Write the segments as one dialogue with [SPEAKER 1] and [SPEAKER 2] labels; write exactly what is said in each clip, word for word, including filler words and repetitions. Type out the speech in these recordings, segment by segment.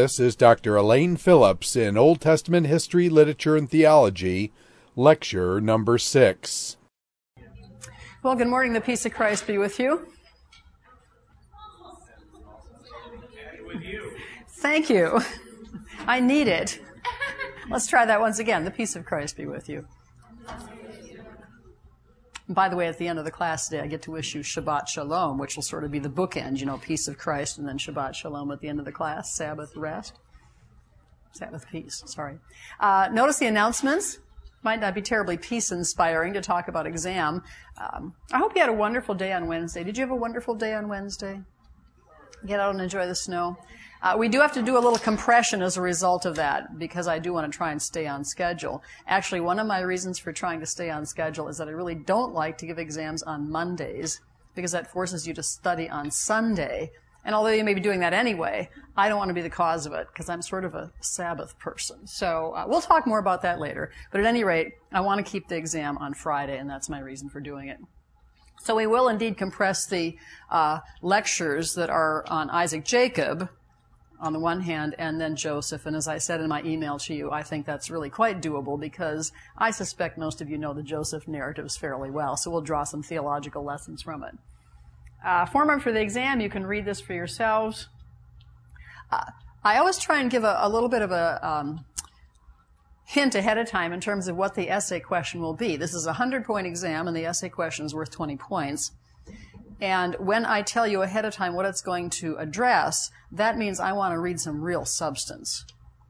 [SPEAKER 1] us is Doctor Elaine Phillips in Old Testament History, Literature, and Theology, lecture number six.
[SPEAKER 2] Well, good morning. The peace of Christ be with you.
[SPEAKER 3] With you.
[SPEAKER 2] Thank you. I need it. Let's try that once again. The peace of Christ be with you. And by the way, at the end of the class today, I get to wish you Shabbat Shalom, which will sort of be the bookend, you know, peace of Christ and then Shabbat Shalom at the end of the class, Sabbath rest. Sabbath peace, sorry. Uh, notice the announcements. Might not be terribly peace-inspiring to talk about exam. Um, I hope you had a wonderful day on Wednesday. Did you have a wonderful day on Wednesday? Get out and enjoy the snow. Uh, we do have to do a little compression as a result of that because I do want to try and stay on schedule. Actually, one of my reasons for trying to stay on schedule is that I really don't like to give exams on Mondays because that forces you to study on Sunday. And although you may be doing that anyway, I don't want to be the cause of it because I'm sort of a Sabbath person. So uh, we'll talk more about that later. But at any rate, I want to keep the exam on Friday, and that's my reason for doing it. So we will indeed compress the uh, lectures that are on Isaac Jacob on the one hand, and then Joseph. And as I said in my email to you, I think that's really quite doable because I suspect most of you know the Joseph narratives fairly well, so we'll draw some theological lessons from it. Uh, format for the exam, you can read this for yourselves. Uh, I always try and give a, a little bit of a um, hint ahead of time in terms of what the essay question will be. This is a hundred-point exam, and the essay question is worth twenty points. And when I tell you ahead of time what it's going to address, that means I want to read some real substance.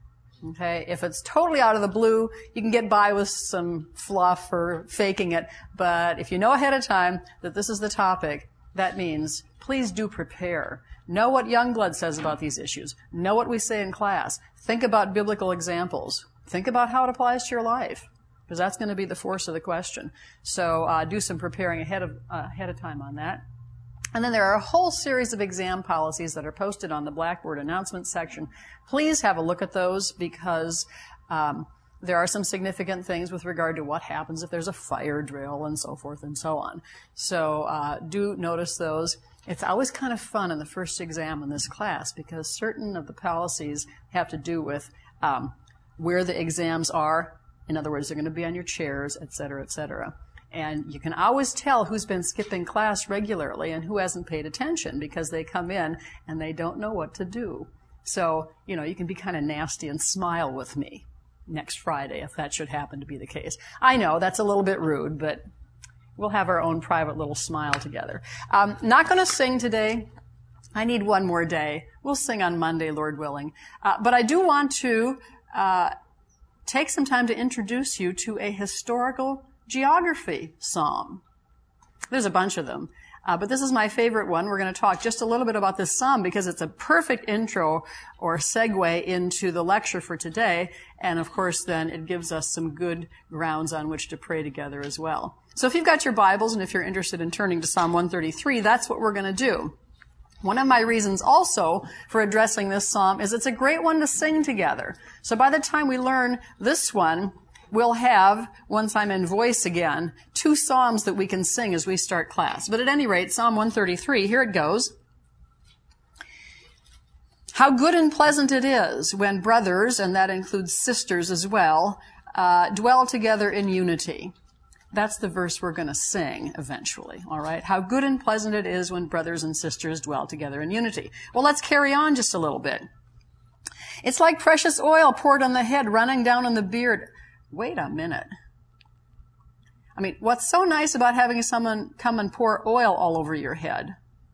[SPEAKER 2] Okay? If it's totally out of the blue, you can get by with some fluff or faking it. But if you know ahead of time that this is the topic, that means please do prepare. Know what Youngblood says about these issues. Know what we say in class. Think about biblical examples. Think about how it applies to your life, because that's going to be the force of the question. So uh, do some preparing ahead of uh, ahead of time on that. And then there are a whole series of exam policies that are posted on the Blackboard announcements section. Please have a look at those because um, there are some significant things with regard to what happens if there's a fire drill and so forth and so on. So uh, do notice those. It's always kind of fun in the first exam in this class because certain of the policies have to do with um, where the exams are. In other words, they're going to be on your chairs, et cetera, et cetera. And you can always tell who's been skipping class regularly and who hasn't paid attention because they come in and they don't know what to do. So, you know, you can be kind of nasty and smile with me next Friday if that should happen to be the case. I know that's a little bit rude, but we'll have our own private little smile together. Um, not going to sing today. I need one more day. We'll sing on Monday, Lord willing. Uh, but I do want to uh, take some time to introduce you to a historical geography psalm. There's a bunch of them, uh, but this is my favorite one. We're going to talk just a little bit about this psalm because it's a perfect intro or segue into the lecture for today, and of course then it gives us some good grounds on which to pray together as well. So if you've got your Bibles and if you're interested in turning to Psalm one thirty-three, that's what we're going to do. One of my reasons also for addressing this psalm is it's a great one to sing together. So by the time we learn this one, we'll have, once I'm in voice again, two psalms that we can sing as we start class. But at any rate, Psalm one thirty-three, here it goes. How good and pleasant it is when brothers, and that includes sisters as well, uh, dwell together in unity. That's the verse we're going to sing eventually, all right? How good and pleasant it is when brothers and sisters dwell together in unity. Well, let's carry on just a little bit. It's like precious oil poured on the head, running down on the beard. Wait a minute. I mean, what's so nice about having someone come and pour oil all over your head?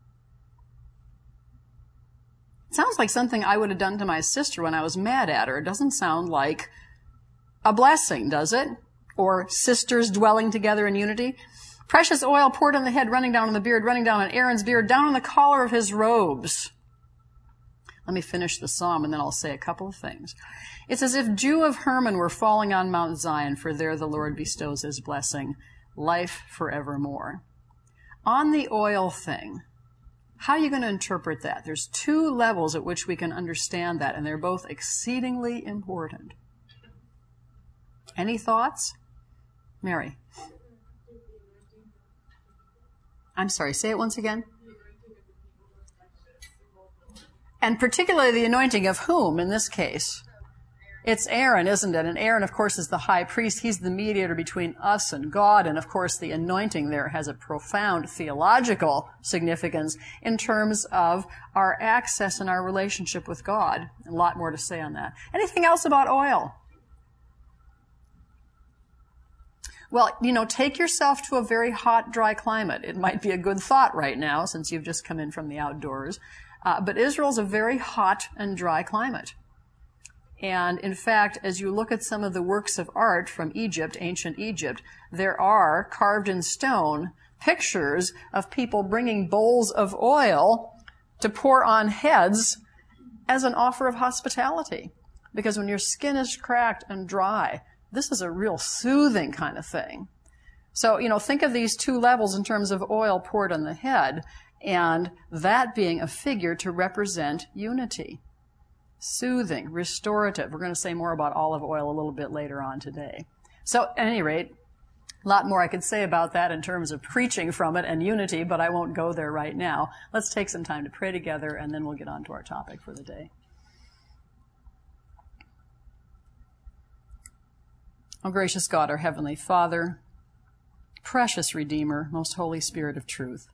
[SPEAKER 2] It sounds like something I would have done to my sister when I was mad at her. It doesn't sound like a blessing, does it? Or sisters dwelling together in unity. Precious oil poured on the head, running down on the beard, running down on Aaron's beard, down on the collar of his robes. Let me finish the psalm and then I'll say a couple of things. It's as if dew of Hermon were falling on Mount Zion, for there the Lord bestows his blessing, life forevermore. On the oil thing, how are you going to interpret that? There's two levels at which we can understand that, and they're both exceedingly important. Any thoughts? Mary? I'm sorry, say it once again. And particularly the anointing of whom in this case? It's Aaron, isn't it? And Aaron, of course, is the high priest. He's the mediator between us and God. And, of course, the anointing there has a profound theological significance in terms of our access and our relationship with God. A lot more to say on that. Anything else about oil? Well, you know, take yourself to a very hot, dry climate. It might be a good thought right now since you've just come in from the outdoors. Uh, but Israel's a very hot and dry climate. And in fact, as you look at some of the works of art from Egypt, ancient Egypt, there are carved in stone pictures of people bringing bowls of oil to pour on heads as an offer of hospitality. Because when your skin is cracked and dry, this is a real soothing kind of thing. So, you know, think of these two levels in terms of oil poured on the head, and that being a figure to represent unity. Soothing, restorative. We're going to say more about olive oil a little bit later on today. So, at any rate, a lot more I could say about that in terms of preaching from it and unity, but I won't go there right now. Let's take some time to pray together, and then we'll get on to our topic for the day. Oh, gracious God, our Heavenly Father, precious Redeemer, most Holy Spirit of truth,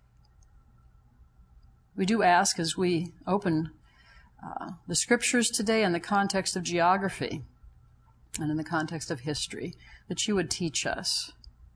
[SPEAKER 2] we do ask as we open uh, the Scriptures today in the context of geography and in the context of history, that you would teach us.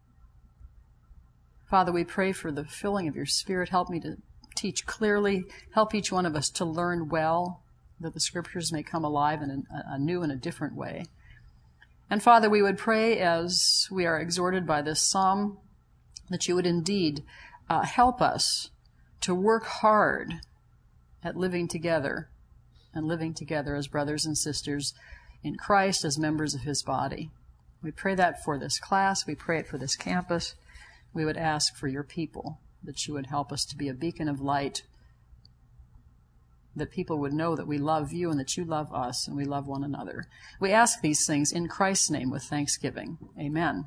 [SPEAKER 2] Father, we pray for the filling of your Spirit. Help me to teach clearly. Help each one of us to learn well, that the Scriptures may come alive in a, a new and a different way. And Father, we would pray as we are exhorted by this psalm that you would indeed uh, help us to work hard at living together and living together as brothers and sisters in Christ, as members of his body. We pray that for this class. We pray it for this campus. We would ask for your people, that you would help us to be a beacon of light, that people would know that we love you and that you love us and we love one another. We ask these things in Christ's name with thanksgiving. Amen.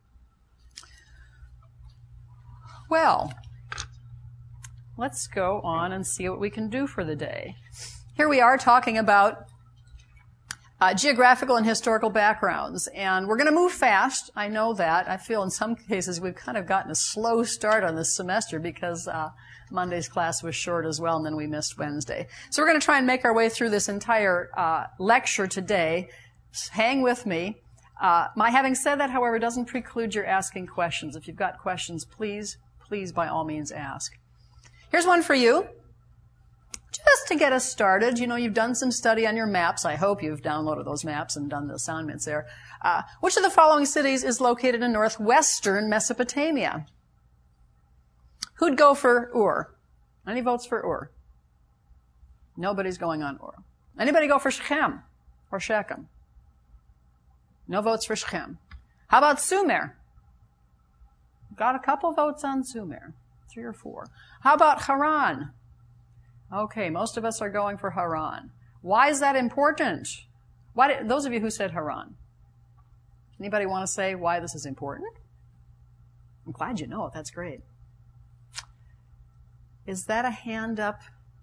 [SPEAKER 2] Well, let's go on and see what we can do for the day. Here we are talking about uh, geographical and historical backgrounds, and we're going to move fast. I know that. I feel in some cases we've kind of gotten a slow start on this semester because uh, Monday's class was short as well, and then we missed Wednesday. So we're going to try and make our way through this entire uh, lecture today. Hang with me. Uh, my having said that, however, doesn't preclude your asking questions. If you've got questions, please, please, by all means, ask. Here's one for you. Just to get us started, you know, you've done some study on your maps. I hope you've downloaded those maps and done the assignments there. Uh, which of the following cities is located in northwestern Mesopotamia? Who'd go for Ur? Any votes for Ur? Nobody's going on Ur. Anybody go for Shechem or Shechem? No votes for Shechem. How about Sumer? Got a couple votes on Sumer. Three or four. How about Haran? Okay, most of us are going for Haran. Why is that important? Why did, those of you who said Haran, anybody want to say why this is important? I'm glad you know it. That's great. Is that a hand up?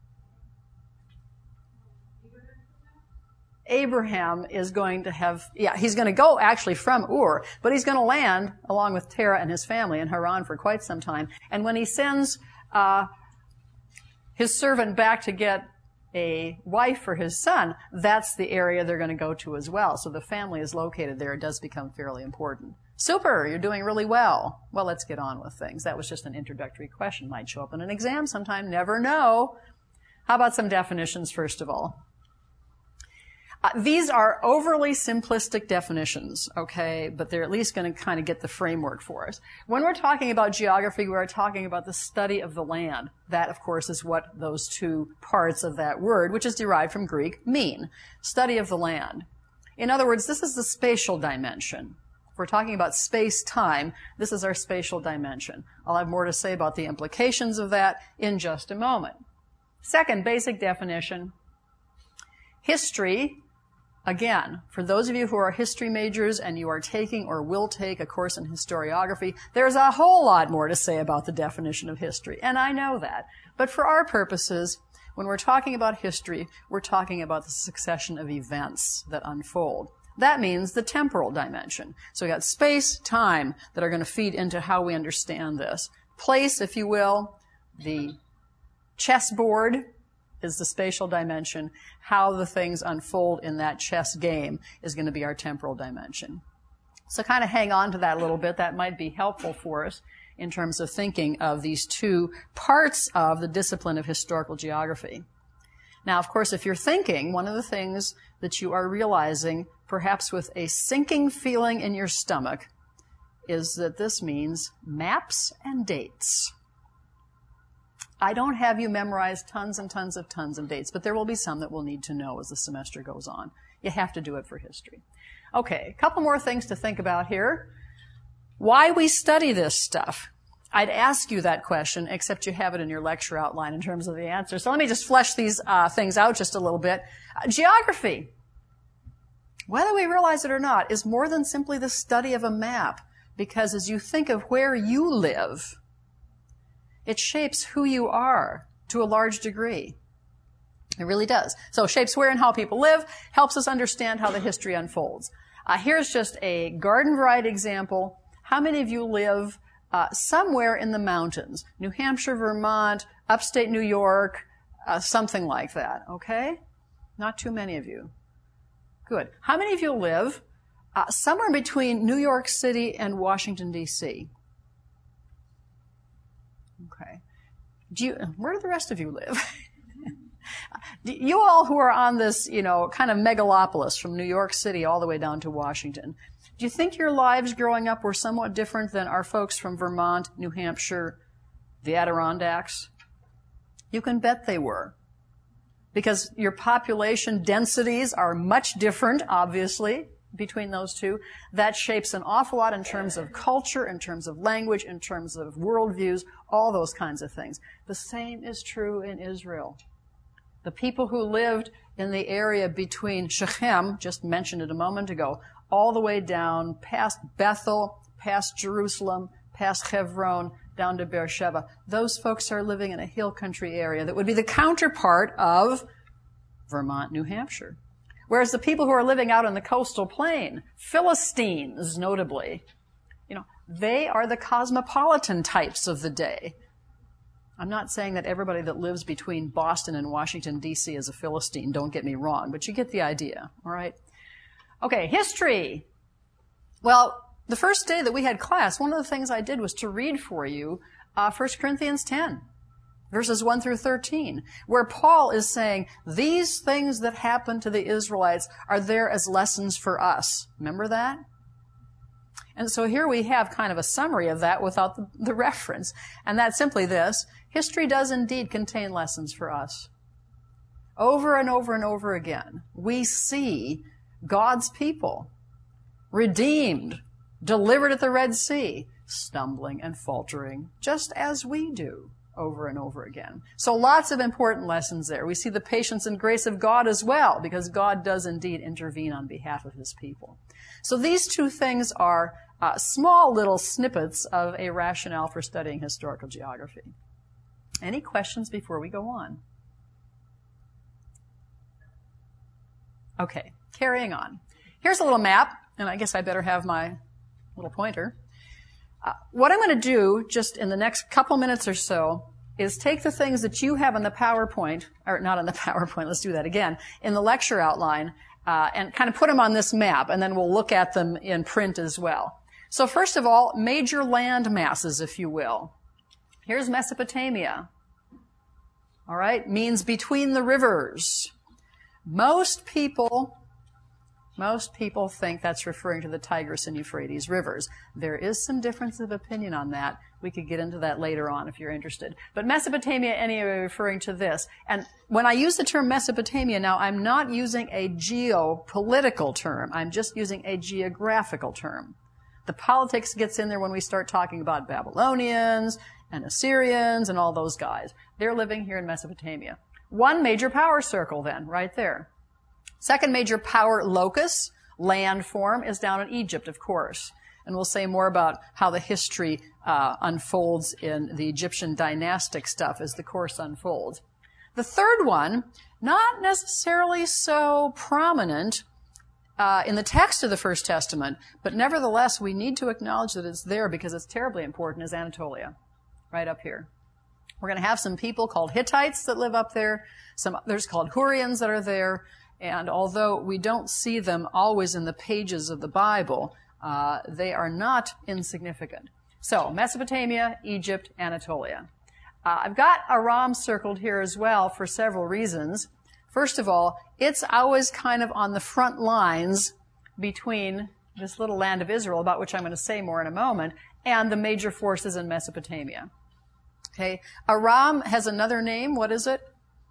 [SPEAKER 2] Abraham is going to have, yeah, he's going to go actually from Ur, but he's going to land along with Terah and his family in Haran for quite some time. And when he sends uh, his servant back to get a wife for his son, that's the area they're going to go to as well. So the family is located there. It does become fairly important. Super, you're doing really well. Well, let's get on with things. That was just an introductory question. Might show up in an exam sometime. Never know. How about some definitions, first of all? Uh, these are overly simplistic definitions, okay, but they're at least going to kind of get the framework for us. When we're talking about geography, we are talking about the study of the land. That, of course, is what those two parts of that word, which is derived from Greek, mean. Study of the land. In other words, this is the spatial dimension. If we're talking about space-time, this is our spatial dimension. I'll have more to say about the implications of that in just a moment. Second, basic definition. History. Again, for those of you who are history majors and you are taking or will take a course in historiography, there's a whole lot more to say about the definition of history, and I know that. But for our purposes, When we're talking about history, we're talking about the succession of events that unfold. That means the temporal dimension. So we got space, time that are going to feed into how we understand this. Place, if you will, the chessboard is the spatial dimension. How the things unfold in that chess game is going to be our temporal dimension. So kind of hang on to that a little bit. That might be helpful for us in terms of thinking of these two parts of the discipline of historical geography. Now, of course, if you're thinking, one of the things that you are realizing, perhaps with a sinking feeling in your stomach, is that this means maps and dates. I don't have you memorize tons and tons of tons of dates, but there will be some that we'll need to know as the semester goes on. You have to do it for history. Okay, a couple more things to think about here. Why we study this stuff. I'd ask you that question, except you have it in your lecture outline in terms of the answer. So let me just flesh these uh, things out just a little bit. Uh, geography, whether we realize it or not, is more than simply the study of a map, because as you think of where you live, it shapes who you are to a large degree. It really does. So it shapes where and how people live, helps us understand how the history unfolds. Uh, here's just a garden variety example. How many of you live uh, somewhere in the mountains? New Hampshire, Vermont, upstate New York, uh, something like that, okay? Not too many of you. Good. How many of you live uh, somewhere between New York City and Washington, D C? Okay. Do you, where do the rest of you live? You all who are on this, you know, kind of megalopolis from New York City all the way down to Washington, do you think your lives growing up were somewhat different than our folks from Vermont, New Hampshire, the Adirondacks? You can bet they were. Because your population densities are much different, obviously, between those two. That shapes an awful lot in terms of culture, in terms of language, in terms of worldviews, all those kinds of things. The same is true in Israel. The people who lived in the area between Shechem, just mentioned it a moment ago, all the way down past Bethel, past Jerusalem, past Hebron, down to Beersheba, those folks are living in a hill country area that would be the counterpart of Vermont, New Hampshire. Whereas the people who are living out in the coastal plain, Philistines notably, you know, they are the cosmopolitan types of the day. I'm not saying that everybody that lives between Boston and Washington, D C is a Philistine, don't get me wrong, but you get the idea, all right? Okay, history. Well, the first day that we had class, one of the things I did was to read for you uh, First Corinthians ten, verses one through thirteen, where Paul is saying, these things that happened to the Israelites are there as lessons for us. Remember that? And so here we have kind of a summary of that without the, the reference. And that's simply this. History does indeed contain lessons for us. Over and over and over again, we see God's people redeemed, delivered at the Red Sea, stumbling and faltering, just as we do over and over again. So lots of important lessons there. We see the patience and grace of God as well, because God does indeed intervene on behalf of his people. So these two things are uh, small little snippets of a rationale for studying historical geography. Any questions before we go on? Okay, carrying on. Here's a little map, and I guess I better have my little pointer. Uh, what I'm going to do just in the next couple minutes or so is take the things that you have in the PowerPoint, or not in the PowerPoint, let's do that again, in the lecture outline, uh, and kind of put them on this map, and then we'll look at them in print as well. So first of all, major land masses, if you will. Here's Mesopotamia. All right, means between the rivers. Most people, most people think that's referring to the Tigris and Euphrates rivers. There is some difference of opinion on that. We could get into that later on if you're interested. But Mesopotamia, anyway, referring to this. And when I use the term Mesopotamia now, I'm not using a geopolitical term. I'm just using a geographical term. The politics gets in there when we start talking about Babylonians and Assyrians and all those guys. They're living here in Mesopotamia. One major power circle then, right there. Second major power locus, landform, is down in Egypt, of course. And we'll say more about how the history uh, unfolds in the Egyptian dynastic stuff as the course unfolds. The third one, not necessarily so prominent uh, in the text of the First Testament, but nevertheless we need to acknowledge that it's there because it's terribly important, is Anatolia, right up here. We're going to have some people called Hittites that live up there, some others called Hurrians that are there, and although we don't see them always in the pages of the Bible, uh, they are not insignificant. So, Mesopotamia, Egypt, Anatolia. Uh, I've got Aram circled here as well for several reasons. First of all, it's always kind of on the front lines between this little land of Israel, about which I'm going to say more in a moment, and the major forces in Mesopotamia. Okay, Aram has another name. What is it?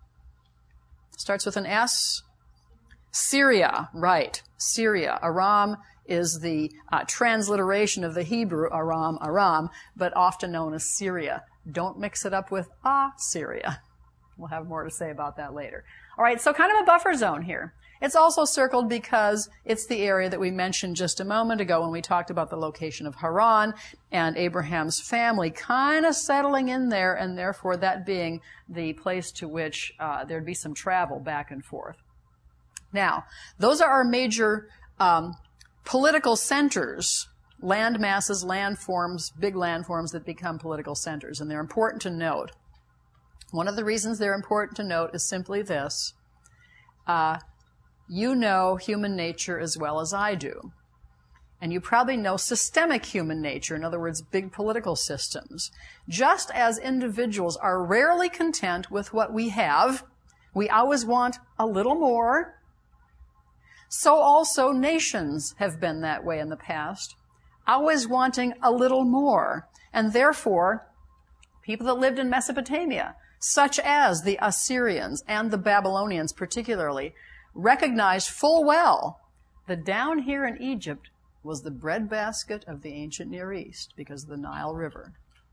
[SPEAKER 2] Starts with an S. Syria, right. Syria. Aram is the uh, transliteration of the Hebrew Aram, Aram, but often known as Syria. Don't mix it up with Assyria. We'll have more to say about that later. All right, so kind of a buffer zone here. It's also circled because it's the area that we mentioned just a moment ago when we talked about the location of Haran and Abraham's family kind of settling in there, and therefore that being the place to which uh, there'd be some travel back and forth. Now, those are our major um, political centers, land masses, land forms, big land forms that become political centers, and they're important to note. One of the reasons they're important to note is simply this. Uh, you know human nature as well as I do. And you probably know systemic human nature, in other words, big political systems. Just as individuals are rarely content with what we have, we always want a little more, so also nations have been that way in the past, always wanting a little more. And therefore, people that lived in Mesopotamia, such as the Assyrians and the Babylonians particularly, recognized full well that down here in Egypt was the breadbasket of the ancient Near East because of the Nile River.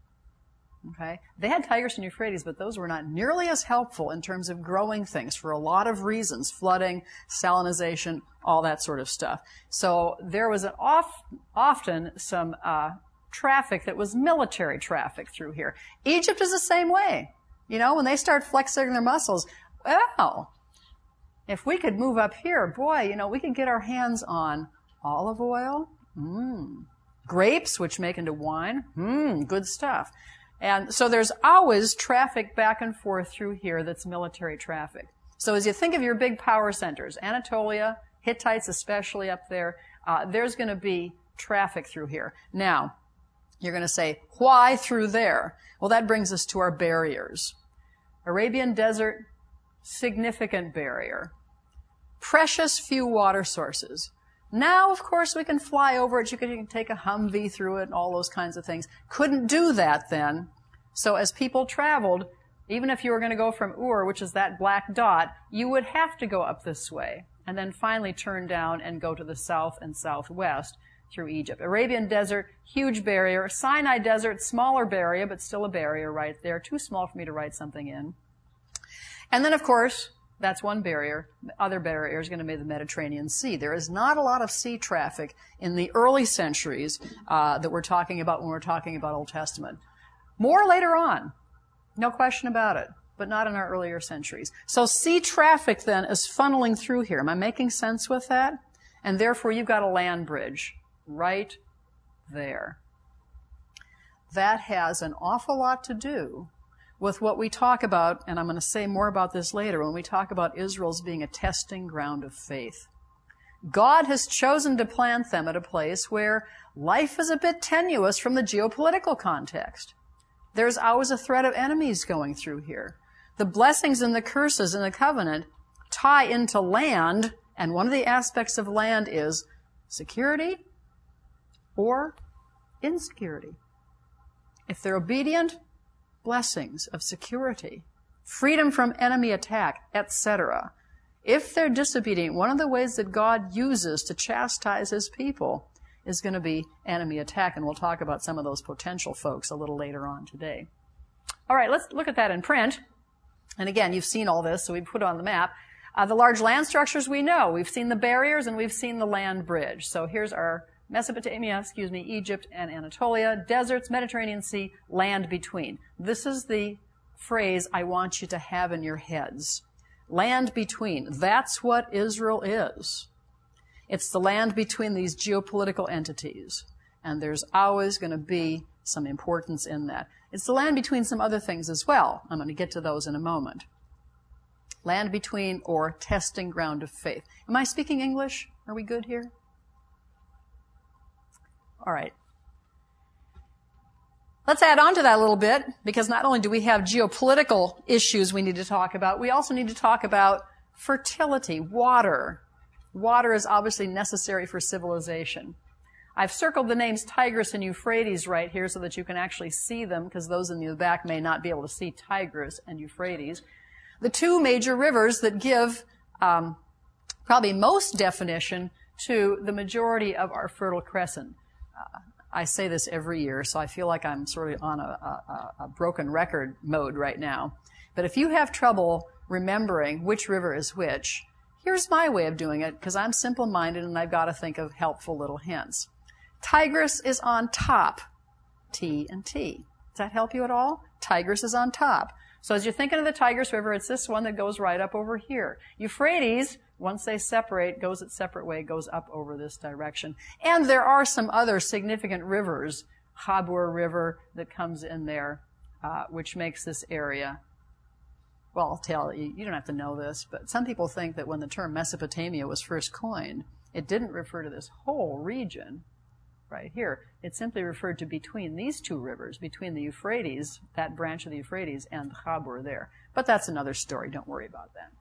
[SPEAKER 2] Okay? They had Tigris and Euphrates, but those were not nearly as helpful in terms of growing things for a lot of reasons, flooding, salinization, all that sort of stuff. So there was an off, often some uh, traffic that was military traffic through here. Egypt is the same way. You know, when they start flexing their muscles, well, if we could move up here, boy, you know, we could get our hands on olive oil, mmm, grapes, which make into wine, mmm, good stuff. And so there's always traffic back and forth through here that's military traffic. So as you think of your big power centers, Anatolia, Hittites especially up there, uh, there's going to be traffic through here. Now, you're going to say, why through there? Well, that brings us to our barriers. Arabian Desert, significant barrier. Precious few water sources. Now, of course, we can fly over it. You can, you can take a Humvee through it and all those kinds of things. Couldn't do that then. So as people traveled, even if you were going to go from Ur, which is that black dot, you would have to go up this way and then finally turn down and go to the south and southwest through Egypt. Arabian Desert, huge barrier. Sinai Desert, smaller barrier, but still a barrier right there. Too small for me to write something in. And then, of course, that's one barrier. The other barrier is going to be the Mediterranean Sea. There is not a lot of sea traffic in the early centuries uh, that we're talking about when we're talking about Old Testament. More later on, no question about it, but not in our earlier centuries. So sea traffic then is funneling through here. Am I making sense with that? And therefore, you've got a land bridge right there. That has an awful lot to do with what we talk about, and I'm going to say more about this later, when we talk about Israel's being a testing ground of faith. God has chosen to plant them at a place where life is a bit tenuous from the geopolitical context. There's always a threat of enemies going through here. The blessings and the curses in the covenant tie into land, and one of the aspects of land is security or insecurity. If they're obedient, blessings of security, freedom from enemy attack, et cetera. If they're disobedient, one of the ways that God uses to chastise his people is going to be enemy attack, and we'll talk about some of those potential folks a little later on today. All right, let's look at that in print. And again, you've seen all this, so we put it on the map. Uh, the large land structures we know. We've seen the barriers and we've seen the land bridge. So here's our Mesopotamia, excuse me, Egypt and Anatolia, deserts, Mediterranean Sea, land between. This is the phrase I want you to have in your heads. Land between. That's what Israel is. It's the land between these geopolitical entities. And there's always going to be some importance in that. It's the land between some other things as well. I'm going to get to those in a moment. Land between or testing ground of faith. Am I speaking English? Are we good here? All right. Let's add on to that a little bit, because not only do we have geopolitical issues we need to talk about, we also need to talk about fertility, water. Water is obviously necessary for civilization. I've circled the names Tigris and Euphrates right here so that you can actually see them, because those in the back may not be able to see Tigris and Euphrates. The two major rivers that give um, probably most definition to the majority of our Fertile Crescent. Uh, I say this every year, so I feel like I'm sort of on a, a, a broken record mode right now. But if you have trouble remembering which river is which, here's my way of doing it, because I'm simple-minded and I've got to think of helpful little hints. Tigris is on top, T and T. Does that help you at all? Tigris is on top. So as you're thinking of the Tigris River, it's this one that goes right up over here. Euphrates, once they separate, goes its separate way, goes up over this direction. And there are some other significant rivers, Habur River that comes in there, uh, which makes this area. Well, I'll tell you, you don't have to know this, but some people think that when the term Mesopotamia was first coined, it didn't refer to this whole region right here. It simply referred to between these two rivers, between the Euphrates, that branch of the Euphrates, and the Habur there. But that's another story. Don't worry about that.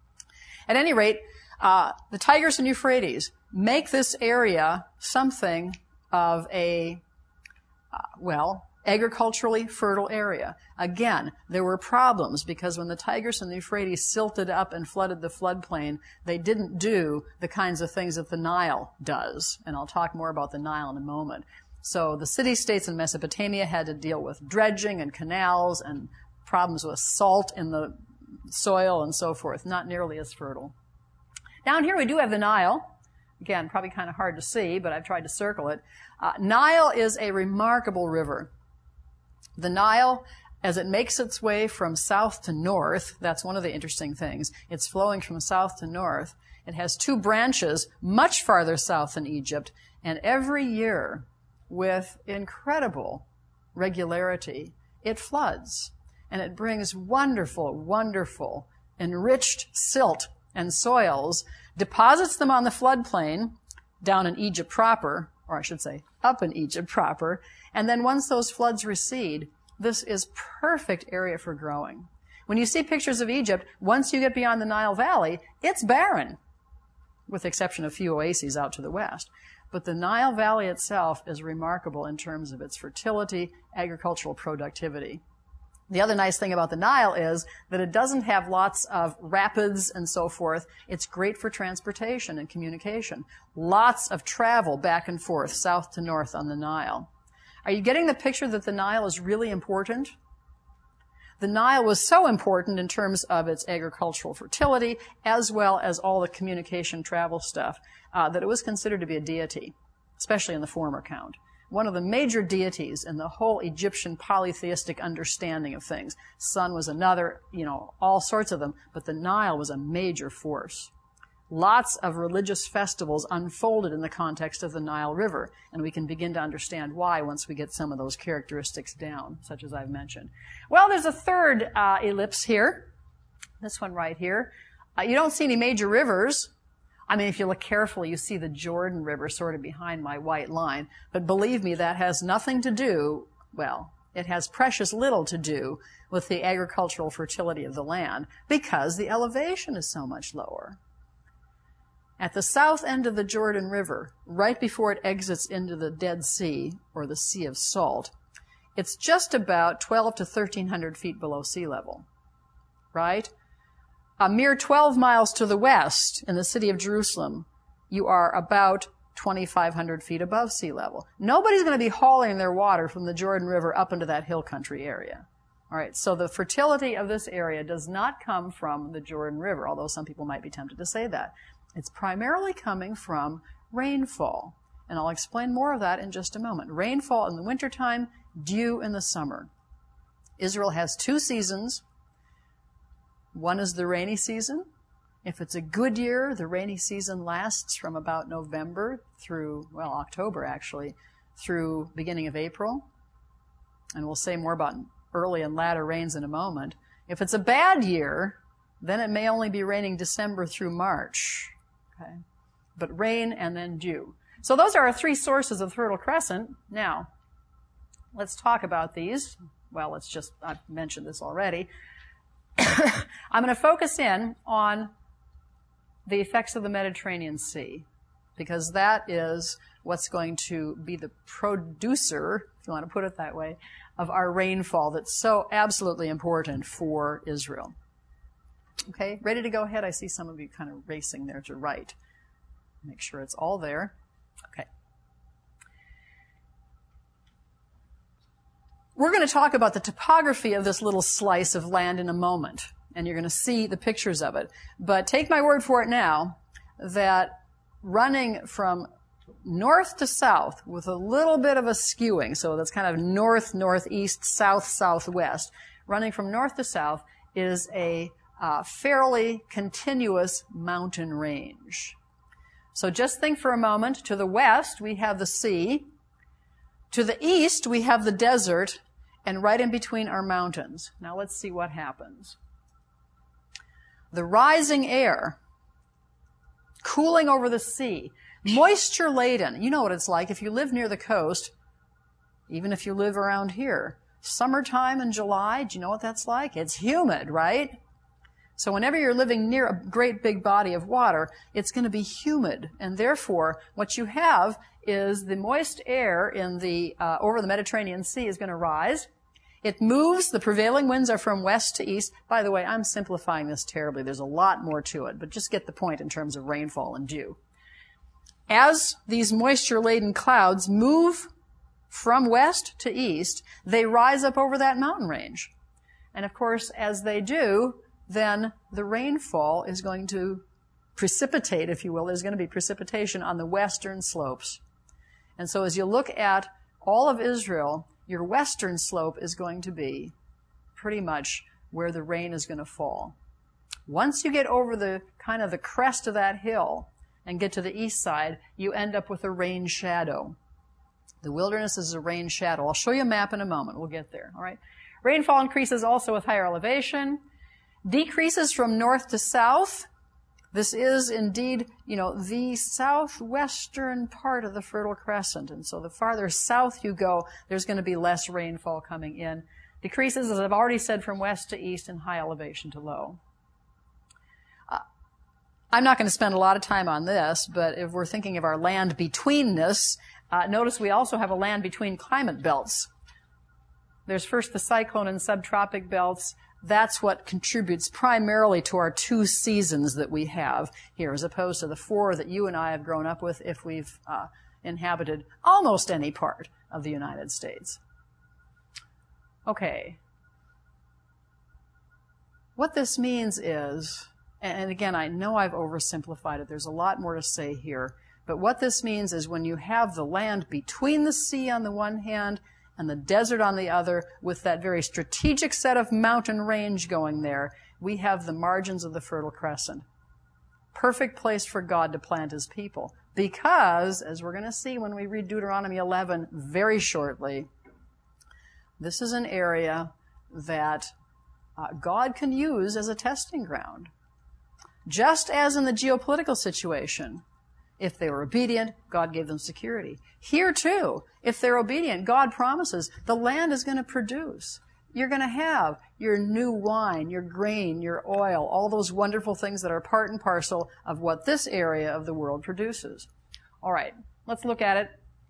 [SPEAKER 2] At any rate, uh, the Tigris and Euphrates make this area something of a, uh, well, agriculturally fertile area. Again, there were problems because when the Tigris and the Euphrates silted up and flooded the floodplain, they didn't do the kinds of things that the Nile does. And I'll talk more about the Nile in a moment. So the city-states in Mesopotamia had to deal with dredging and canals and problems with salt in the soil and so forth, not nearly as fertile. Down here we do have the Nile. Again, probably kind of hard to see, but I've tried to circle it. Uh, Nile is a remarkable river. The Nile, as it makes its way from south to north, that's one of the interesting things. It's flowing from south to north. It has two branches much farther south than Egypt, and every year, with incredible regularity, it floods. And it brings wonderful, wonderful, enriched silt and soils, deposits them on the floodplain down in Egypt proper, or I should say up in Egypt proper, and then once those floods recede, this is perfect area for growing. When you see pictures of Egypt, once you get beyond the Nile Valley, it's barren, with the exception of a few oases out to the west. But the Nile Valley itself is remarkable in terms of its fertility, agricultural productivity. The other nice thing about the Nile is that it doesn't have lots of rapids and so forth. It's great for transportation and communication. Lots of travel back and forth, south to north on the Nile. Are you getting the picture that the Nile is really important? The Nile was so important in terms of its agricultural fertility, as well as all the communication travel stuff, uh, that it was considered to be a deity, especially in the former count. One of the major deities in the whole Egyptian polytheistic understanding of things. Sun was another, you know, all sorts of them, but the Nile was a major force. Lots of religious festivals unfolded in the context of the Nile River, and we can begin to understand why once we get some of those characteristics down, such as I've mentioned. Well, there's a third uh, ellipse here, this one right here. Uh, you don't see any major rivers. I mean, if you look carefully, you see the Jordan River sort of behind my white line. But believe me, that has nothing to do, well, it has precious little to do with the agricultural fertility of the land because the elevation is so much lower. At the south end of the Jordan River, right before it exits into the Dead Sea, or the Sea of Salt, it's just about twelve to thirteen hundred feet below sea level, right? A mere twelve miles to the west, in the city of Jerusalem, you are about twenty-five hundred feet above sea level. Nobody's going to be hauling their water from the Jordan River up into that hill country area. All right, so the fertility of this area does not come from the Jordan River, although some people might be tempted to say that. It's primarily coming from rainfall, and I'll explain more of that in just a moment. Rainfall in the wintertime, dew in the summer. Israel has two seasons. One is the rainy season. If it's a good year, the rainy season lasts from about November through, well, October actually, through beginning of April. And we'll say more about early and latter rains in a moment. If it's a bad year, then it may only be raining December through March. Okay? But rain and then dew. So those are our three sources of the Fertile Crescent. Now, let's talk about these. Well, it's just, I've mentioned this already. I'm going to focus in on the effects of the Mediterranean Sea, because that is what's going to be the producer, if you want to put it that way, of our rainfall that's so absolutely important for Israel. Okay, ready to go ahead? I see some of you kind of racing there to write. Make sure it's all there. Okay. We're going to talk about the topography of this little slice of land in a moment, and you're going to see the pictures of it. But take my word for it now that running from north to south with a little bit of a skewing, so that's kind of north, northeast, south, southwest, running from north to south is a uh, fairly continuous mountain range. So just think for a moment, to the west we have the sea, to the east we have the desert, and right in between are mountains. Now let's see what happens. The rising air, cooling over the sea, moisture laden. You know what it's like if you live near the coast, even if you live around here. Summertime in July, do you know what that's like? It's humid, right? So whenever you're living near a great big body of water, it's going to be humid. And therefore, what you have is the moist air in the uh, over the Mediterranean Sea is going to rise. It moves. The prevailing winds are from west to east. By the way, I'm simplifying this terribly. There's a lot more to it, but just get the point in terms of rainfall and dew. As these moisture-laden clouds move from west to east, they rise up over that mountain range. And of course, as they do, then the rainfall is going to precipitate, if you will. There's going to be precipitation on the western slopes. And so as you look at all of Israel, your western slope is going to be pretty much where the rain is going to fall. Once you get over the kind of the crest of that hill and get to the east side, you end up with a rain shadow. The wilderness is a rain shadow. I'll show you a map in a moment. We'll get there. All right. Rainfall increases also with higher elevation. Decreases from north to south. This is indeed, you know, the southwestern part of the Fertile Crescent. And so the farther south you go, there's going to be less rainfall coming in. Decreases, as I've already said, from west to east and high elevation to low. Uh, I'm not going to spend a lot of time on this, but if we're thinking of our land betweenness, uh, notice we also have a land between climate belts. There's first the cyclone and subtropic belts. That's what contributes primarily to our two seasons that we have here, as opposed to the four that you and I have grown up with if we've uh, inhabited almost any part of the United States. Okay. What this means is, and again, I know I've oversimplified it. There's a lot more to say here. But what this means is when you have the land between the sea on the one hand and the desert on the other, with that very strategic set of mountain range going there, we have the margins of the Fertile Crescent. Perfect place for God to plant his people. Because, as we're going to see when we read Deuteronomy eleven very shortly, this is an area that uh, God can use as a testing ground. Just as in the geopolitical situation, if they were obedient, God gave them security. Here too, if they're obedient, God promises the land is going to produce. You're going to have your new wine, your grain, your oil, all those wonderful things that are part and parcel of what this area of the world produces. All right, let's look at it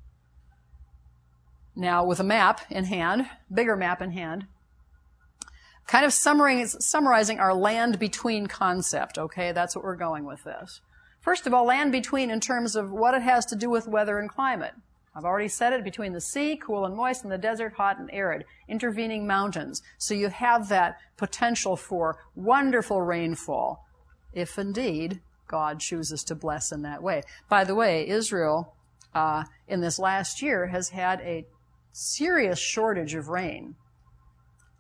[SPEAKER 2] now with a map in hand, bigger map in hand. Kind of summarizing, summarizing our land between concept, okay? That's what we're going with this. First of all, land between in terms of what it has to do with weather and climate. I've already said it, between the sea, cool and moist, and the desert, hot and arid, intervening mountains. So you have that potential for wonderful rainfall, if indeed God chooses to bless in that way. By the way, Israel, uh, in this last year, has had a serious shortage of rain.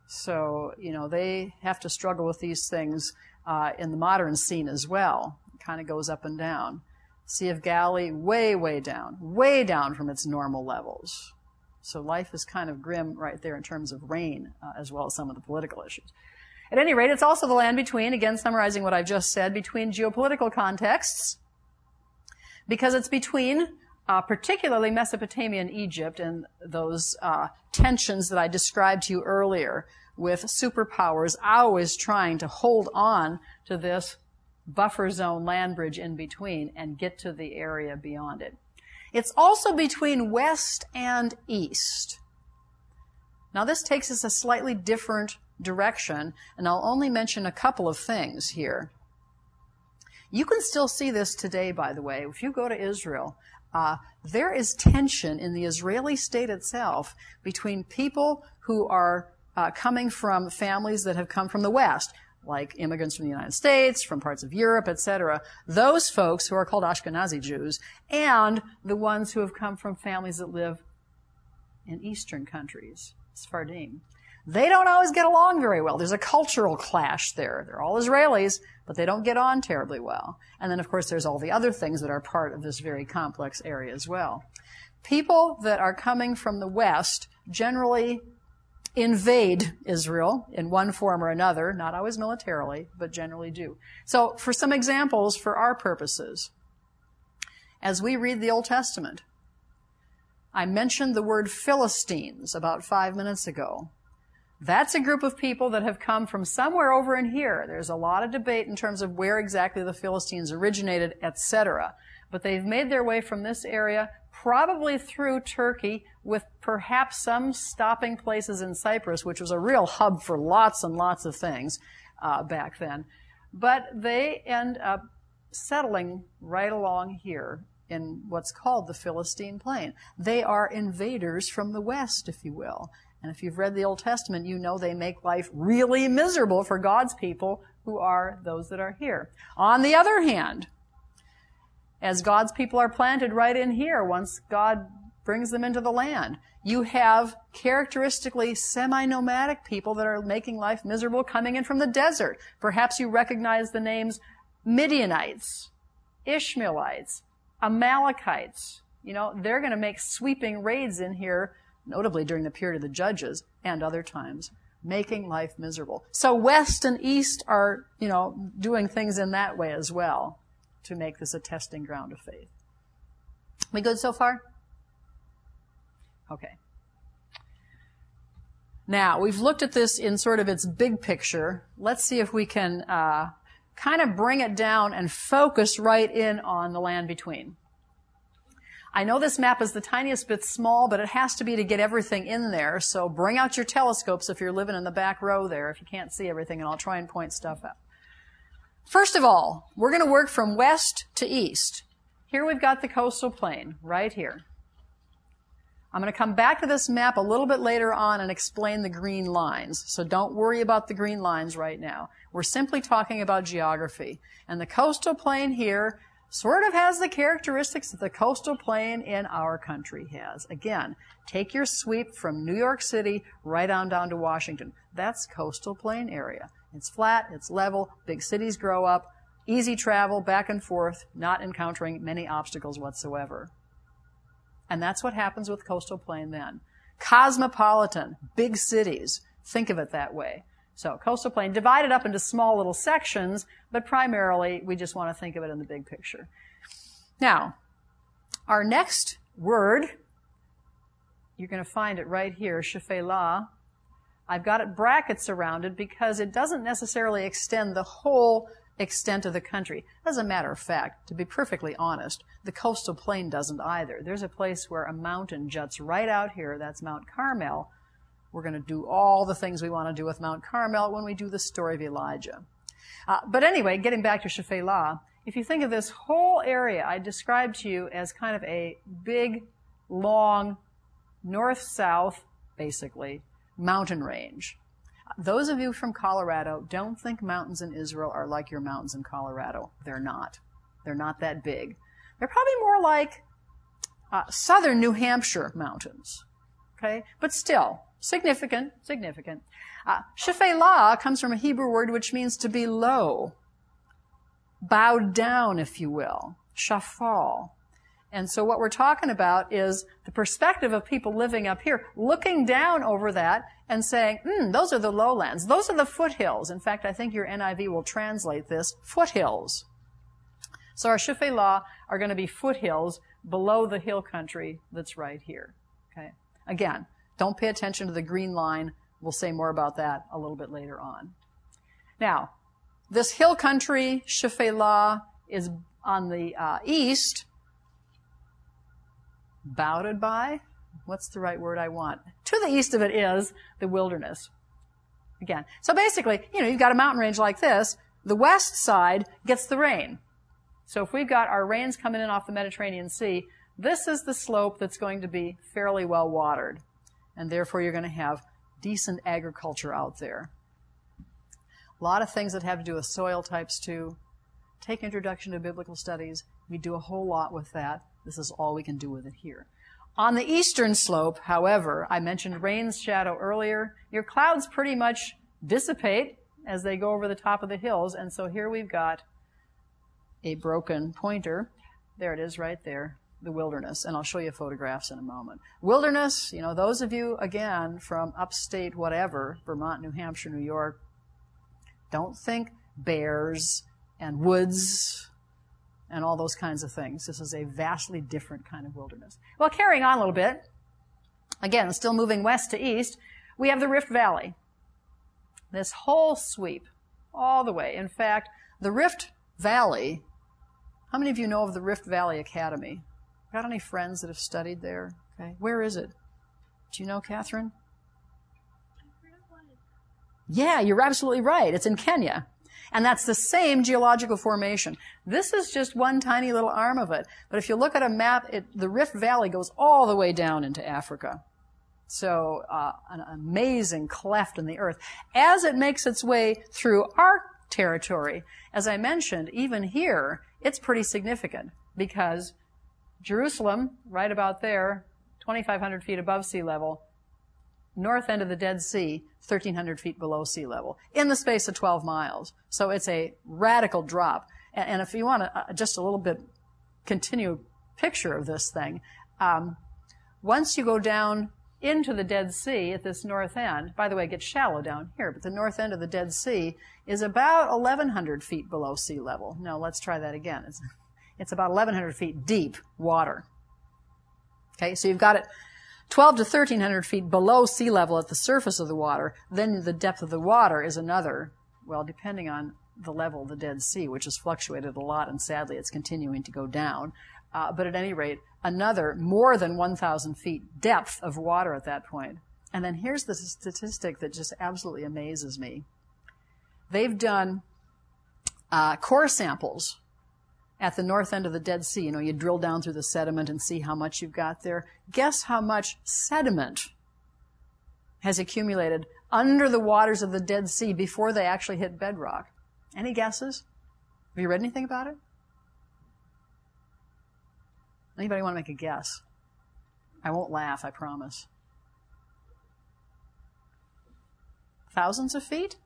[SPEAKER 2] So, you know, they have to struggle with these things uh, in the modern scene as well. It kind of goes up and down. Sea of Galilee, way, way down, way down from its normal levels. So life is kind of grim right there in terms of rain, uh, as well as some of the political issues. At any rate, it's also the land between, again, summarizing what I've just said, between geopolitical contexts, because it's between uh, particularly Mesopotamia and Egypt and those uh, tensions that I described to you earlier with superpowers always trying to hold on to this buffer zone land bridge in between and get to the area beyond it. It's also between west and east. Now this takes us a slightly different direction, and I'll only mention a couple of things here. You can still see this today, by the way. If you go to Israel, uh, there is tension in the Israeli state itself between people who are uh, coming from families that have come from the West, like immigrants from the United States, from parts of Europe, et cetera. Those folks who are called Ashkenazi Jews, and the ones who have come from families that live in Eastern countries, Sephardim. They don't always get along very well. There's a cultural clash there. They're all Israelis, but they don't get on terribly well. And then, of course, there's all the other things that are part of this very complex area as well. People that are coming from the West generally invade Israel in one form or another, not always militarily, but generally do. So, for some examples for our purposes, as we read the Old Testament, I mentioned the word Philistines about five minutes ago. That's a group of people that have come from somewhere over in here. There's a lot of debate in terms of where exactly the Philistines originated, et cetera. But they've made their way from this area, probably through Turkey, with perhaps some stopping places in Cyprus, which was a real hub for lots and lots of things uh, back then. But they end up settling right along here in what's called the Philistine Plain. They are invaders from the West, if you will. And if you've read the Old Testament, you know they make life really miserable for God's people, who are those that are here. On the other hand, as God's people are planted right in here, once God brings them into the land, you have characteristically semi-nomadic people that are making life miserable coming in from the desert. Perhaps you recognize the names Midianites, Ishmaelites, Amalekites. You know, they're going to make sweeping raids in here, notably during the period of the Judges and other times, making life miserable. So West and East are, you know, doing things in that way as well to make this a testing ground of faith. We good so far? Okay. Now, we've looked at this in sort of its big picture. Let's see if we can uh, kind of bring it down and focus right in on the land between. I know this map is the tiniest bit small, but it has to be to get everything in there, so bring out your telescopes if you're living in the back row there, if you can't see everything, and I'll try and point stuff out. First of all, we're going to work from west to east. Here we've got the coastal plain, right here. I'm going to come back to this map a little bit later on and explain the green lines, so don't worry about the green lines right now. We're simply talking about geography. And the coastal plain here sort of has the characteristics that the coastal plain in our country has. Again, take your sweep from New York City right on down to Washington. That's coastal plain area. It's flat, it's level, big cities grow up, easy travel back and forth, not encountering many obstacles whatsoever. And that's what happens with coastal plain then. Cosmopolitan, big cities. Think of it that way. So coastal plain divided up into small little sections, but primarily we just want to think of it in the big picture. Now, our next word, you're going to find it right here, Shephelah. I've got it brackets around it because it doesn't necessarily extend the whole extent of the country. As a matter of fact, to be perfectly honest, the coastal plain doesn't either. There's a place where a mountain juts right out here. That's Mount Carmel. We're going to do all the things we want to do with Mount Carmel when we do the story of Elijah. Uh, but anyway, getting back to Shephelah, if you think of this whole area I described to you as kind of a big, long, north-south, basically, mountain range. Those of you from Colorado, don't think mountains in Israel are like your mountains in Colorado. They're not. They're not that big. They're probably more like uh, southern New Hampshire mountains. Okay? But still, Significant, significant. Uh, Shephelah comes from a Hebrew word which means to be low, bowed down, if you will, shafal. And so what we're talking about is the perspective of people living up here, looking down over that and saying, hmm, those are the lowlands. Those are the foothills. In fact, I think your N I V will translate this, foothills. So our Shephelah are going to be foothills below the hill country that's right here. Okay. Again, don't pay attention to the green line. We'll say more about that a little bit later on. Now, this hill country, Shephelah, is on the uh, east, bounded by, what's the right word I want? To the east of it is the wilderness. Again, so basically, you know, you've got a mountain range like this. The west side gets the rain. So if we've got our rains coming in off the Mediterranean Sea, this is the slope that's going to be fairly well watered. And therefore, you're going to have decent agriculture out there. A lot of things that have to do with soil types, too. Take Introduction to Biblical Studies. We do a whole lot with that. This is all we can do with it here. On the eastern slope, however, I mentioned rain's shadow earlier. Your clouds pretty much dissipate as they go over the top of the hills. And so here we've got a broken pointer. There it is right there, the wilderness. And I'll show you photographs in a moment. Wilderness, you know, those of you, again, from upstate whatever, Vermont, New Hampshire, New York, don't think bears and woods and all those kinds of things. This is a vastly different kind of wilderness. Well, carrying on a little bit, again, still moving west to east, we have the Rift Valley. This whole sweep, all the way. In fact, the Rift Valley, how many of you know of the Rift Valley Academy? Got any friends that have studied there? Okay, where is it? Do you know, Catherine? Yeah, you're absolutely right. It's in Kenya. And that's the same geological formation. This is just one tiny little arm of it. But if you look at a map, it, the Rift Valley goes all the way down into Africa. So uh, an amazing cleft in the earth. As it makes its way through our territory, as I mentioned, even here, it's pretty significant because Jerusalem, right about there, twenty-five hundred feet above sea level, north end of the Dead Sea, thirteen hundred feet below sea level, in the space of twelve miles. So it's a radical drop. And, and if you want to, uh, just a little bit continue picture of this thing, um, once you go down into the Dead Sea at this north end, by the way, it gets shallow down here, but the north end of the Dead Sea is about eleven hundred feet below sea level. No, let's try that again. It's, it's about eleven hundred feet deep water. Okay, so you've got it twelve to thirteen hundred feet below sea level at the surface of the water. Then the depth of the water is another, well, depending on the level of the Dead Sea, which has fluctuated a lot, and sadly it's continuing to go down. Uh, but at any rate, another more than one thousand feet depth of water at that point. And then here's the statistic that just absolutely amazes me. They've done uh, core samples at the north end of the Dead Sea. You know, you drill down through the sediment and see how much you've got there. Guess how much sediment has accumulated under the waters of the Dead Sea before they actually hit bedrock? Any guesses? Have you read anything about it? Anybody want to make a guess? I won't laugh, I promise. Thousands of feet?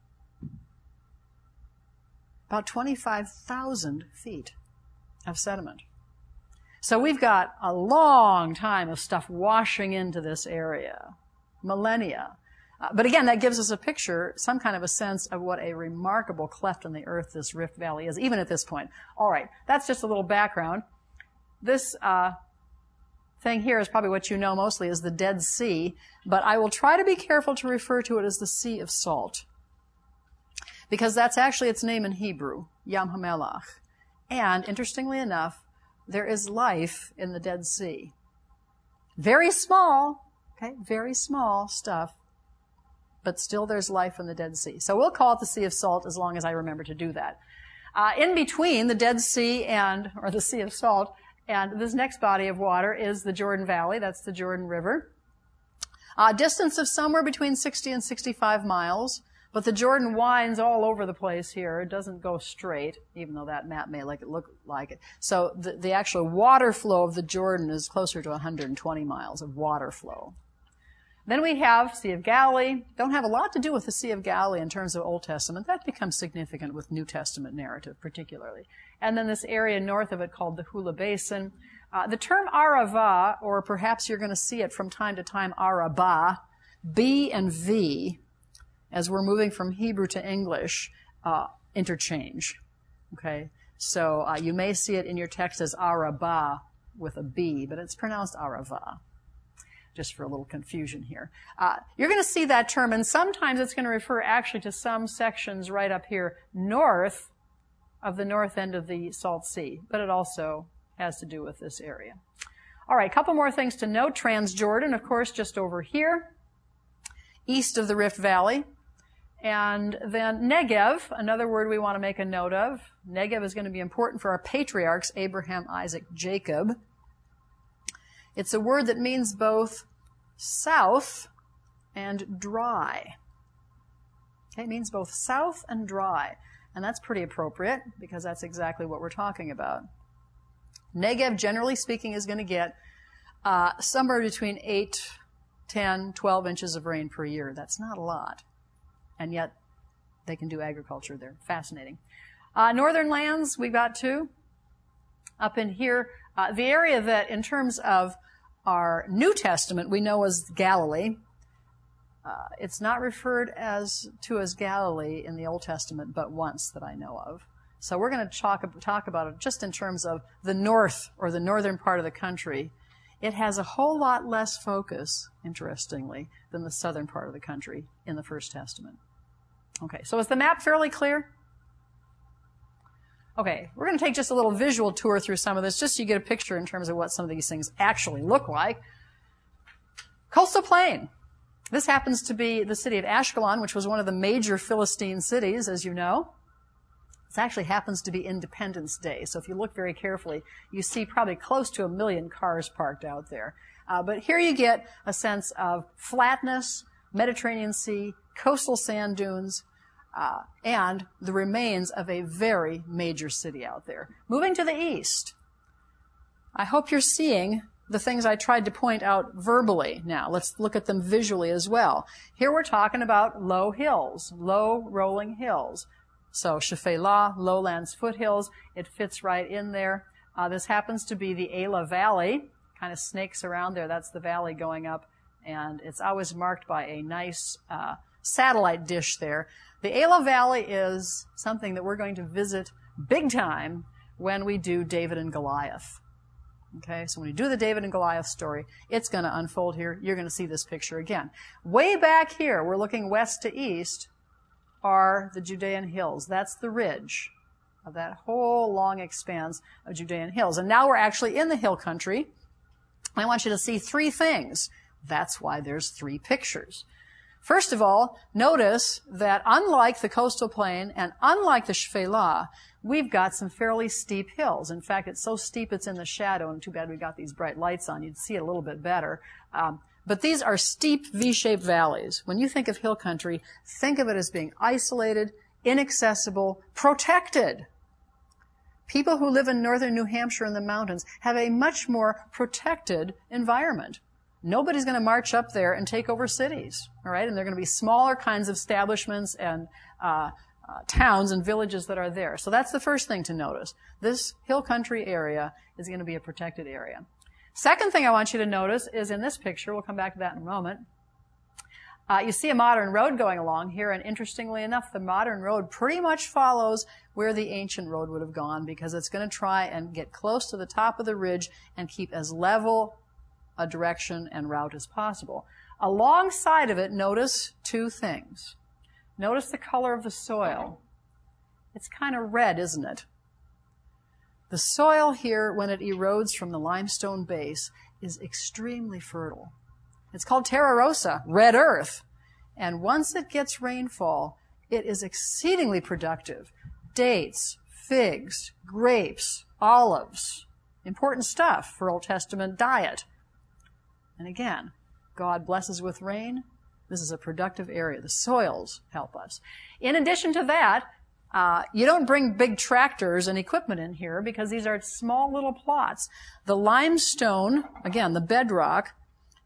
[SPEAKER 2] About twenty-five thousand feet of sediment. So we've got a long time of stuff washing into this area. Millennia. Uh, but again, that gives us a picture, some kind of a sense of what a remarkable cleft in the earth this Rift Valley is, even at this point. All right, that's just a little background. This uh, thing here is probably what you know mostly as the Dead Sea, but I will try to be careful to refer to it as the Sea of Salt, because that's actually its name in Hebrew, Yam HaMelach. And interestingly enough, there is life in the Dead Sea. Very small, okay, very small stuff, but still there's life in the Dead Sea. So we'll call it the Sea of Salt as long as I remember to do that. Uh, in between the Dead Sea and, or the Sea of Salt, and this next body of water is the Jordan Valley. That's the Jordan River. A distance of somewhere between sixty and sixty-five miles. But the Jordan winds all over the place here. It doesn't go straight, even though that map may like it look like it. So the, the actual water flow of the Jordan is closer to one hundred twenty miles of water flow. Then we have Sea of Galilee. Don't have a lot to do with the Sea of Galilee in terms of Old Testament. That becomes significant with New Testament narrative, particularly. And then this area north of it called the Hula Basin. Uh, the term Arava, or perhaps you're going to see it from time to time, Araba, B and V, as we're moving from Hebrew to English, uh, interchange. Okay? So uh, you may see it in your text as Araba with a B, but it's pronounced Arava. Just for a little confusion here. Uh, you're going to see that term, and sometimes it's going to refer actually to some sections right up here north of the north end of the Salt Sea, but it also has to do with this area. All right, a couple more things to note. Transjordan, of course, just over here, east of the Rift Valley. And then Negev, another word we want to make a note of. Negev is going to be important for our patriarchs, Abraham, Isaac, Jacob. It's a word that means both south and dry. Okay, it means both south and dry. And that's pretty appropriate because that's exactly what we're talking about. Negev, generally speaking, is going to get uh, somewhere between eight, ten, twelve inches of rain per year. That's not a lot. And yet they can do agriculture there. Fascinating. Uh, northern lands, we've got two. Up in here, uh, the area that in terms of our New Testament we know as Galilee, uh, it's not referred as to as Galilee in the Old Testament but once that I know of. So we're going to talk, talk about it just in terms of the north or the northern part of the country. It has a whole lot less focus, interestingly, than the southern part of the country in the First Testament. Okay, so is the map fairly clear? Okay, we're going to take just a little visual tour through some of this, just so you get a picture in terms of what some of these things actually look like. Coastal plain. This happens to be the city of Ashkelon, which was one of the major Philistine cities, as you know. This actually happens to be Independence Day, so if you look very carefully, you see probably close to a million cars parked out there. Uh, but here you get a sense of flatness, Mediterranean Sea, coastal sand dunes, Uh, and the remains of a very major city out there. Moving to the east, I hope you're seeing the things I tried to point out verbally. Now, let's look at them visually as well. Here we're talking about low hills, low rolling hills. So Shephelah, lowlands, foothills, it fits right in there. Uh, this happens to be the Elah Valley, kind of snakes around there. That's the valley going up, and it's always marked by a nice uh, satellite dish there. The Elah Valley is something that we're going to visit big time when we do David and Goliath. Okay, so when we do the David and Goliath story, it's going to unfold here. You're going to see this picture again. Way back here, we're looking west to east, are the Judean hills. That's the ridge of that whole long expanse of Judean hills. And now we're actually in the hill country. I want you to see three things. That's why there's three pictures. First of all, notice that unlike the coastal plain and unlike the Shephelah, we've got some fairly steep hills. In fact, it's so steep it's in the shadow, and too bad we got these bright lights on. You'd see it a little bit better. Um, but these are steep V-shaped valleys. When you think of hill country, think of it as being isolated, inaccessible, protected. People who live in northern New Hampshire in the mountains have a much more protected environment. Nobody's going to march up there and take over cities, all right? And they're going to be smaller kinds of establishments and uh, uh, towns and villages that are there. So that's the first thing to notice. This hill country area is going to be a protected area. Second thing I want you to notice is in this picture, we'll come back to that in a moment, uh, you see a modern road going along here, and interestingly enough, the modern road pretty much follows where the ancient road would have gone because it's going to try and get close to the top of the ridge and keep as level a direction and route as possible. Alongside of it, notice two things. Notice the color of the soil. It's kind of red, isn't it? The soil here, when it erodes from the limestone base, is extremely fertile. It's called terra rosa, red earth. And once it gets rainfall, it is exceedingly productive. Dates, figs, grapes, olives, important stuff for Old Testament diet. And again, God blesses with rain. This is a productive area. The soils help us. In addition to that, uh, you don't bring big tractors and equipment in here because these are small little plots. The limestone, again, the bedrock,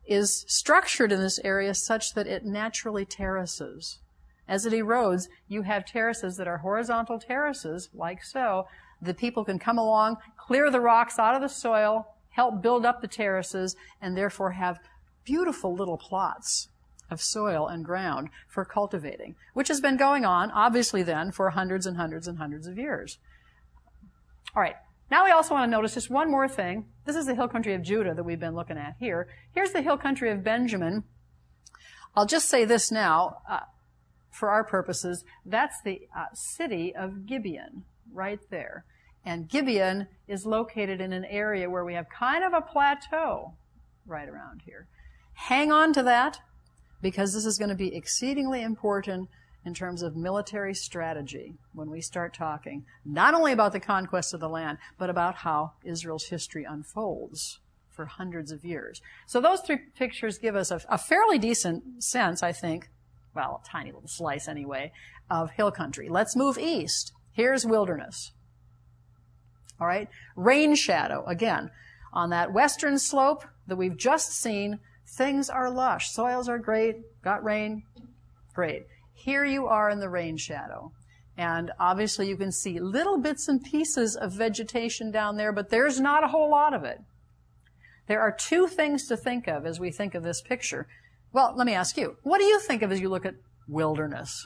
[SPEAKER 2] is structured in this area such that it naturally terraces. As it erodes, you have terraces that are horizontal terraces, like so. The people can come along, clear the rocks out of the soil, help build up the terraces, and therefore have beautiful little plots of soil and ground for cultivating, which has been going on, obviously then, for hundreds and hundreds and hundreds of years. All right. Now we also want to notice just one more thing. This is the hill country of Judah that we've been looking at here. Here's the hill country of Benjamin. I'll just say this now, uh, for our purposes. That's the uh, city of Gibeon, right there. And Gibeon is located in an area where we have kind of a plateau right around here. Hang on to that, because this is going to be exceedingly important in terms of military strategy when we start talking not only about the conquest of the land, but about how Israel's history unfolds for hundreds of years. So those three pictures give us a, a fairly decent sense, I think, well, a tiny little slice anyway, of hill country. Let's move east. Here's wilderness. All right? Rain shadow, again. On that western slope that we've just seen, things are lush. Soils are great. Got rain. Great. Here you are in the rain shadow. And obviously you can see little bits and pieces of vegetation down there, but there's not a whole lot of it. There are two things to think of as we think of this picture. Well, let me ask you, what do you think of as you look at wilderness?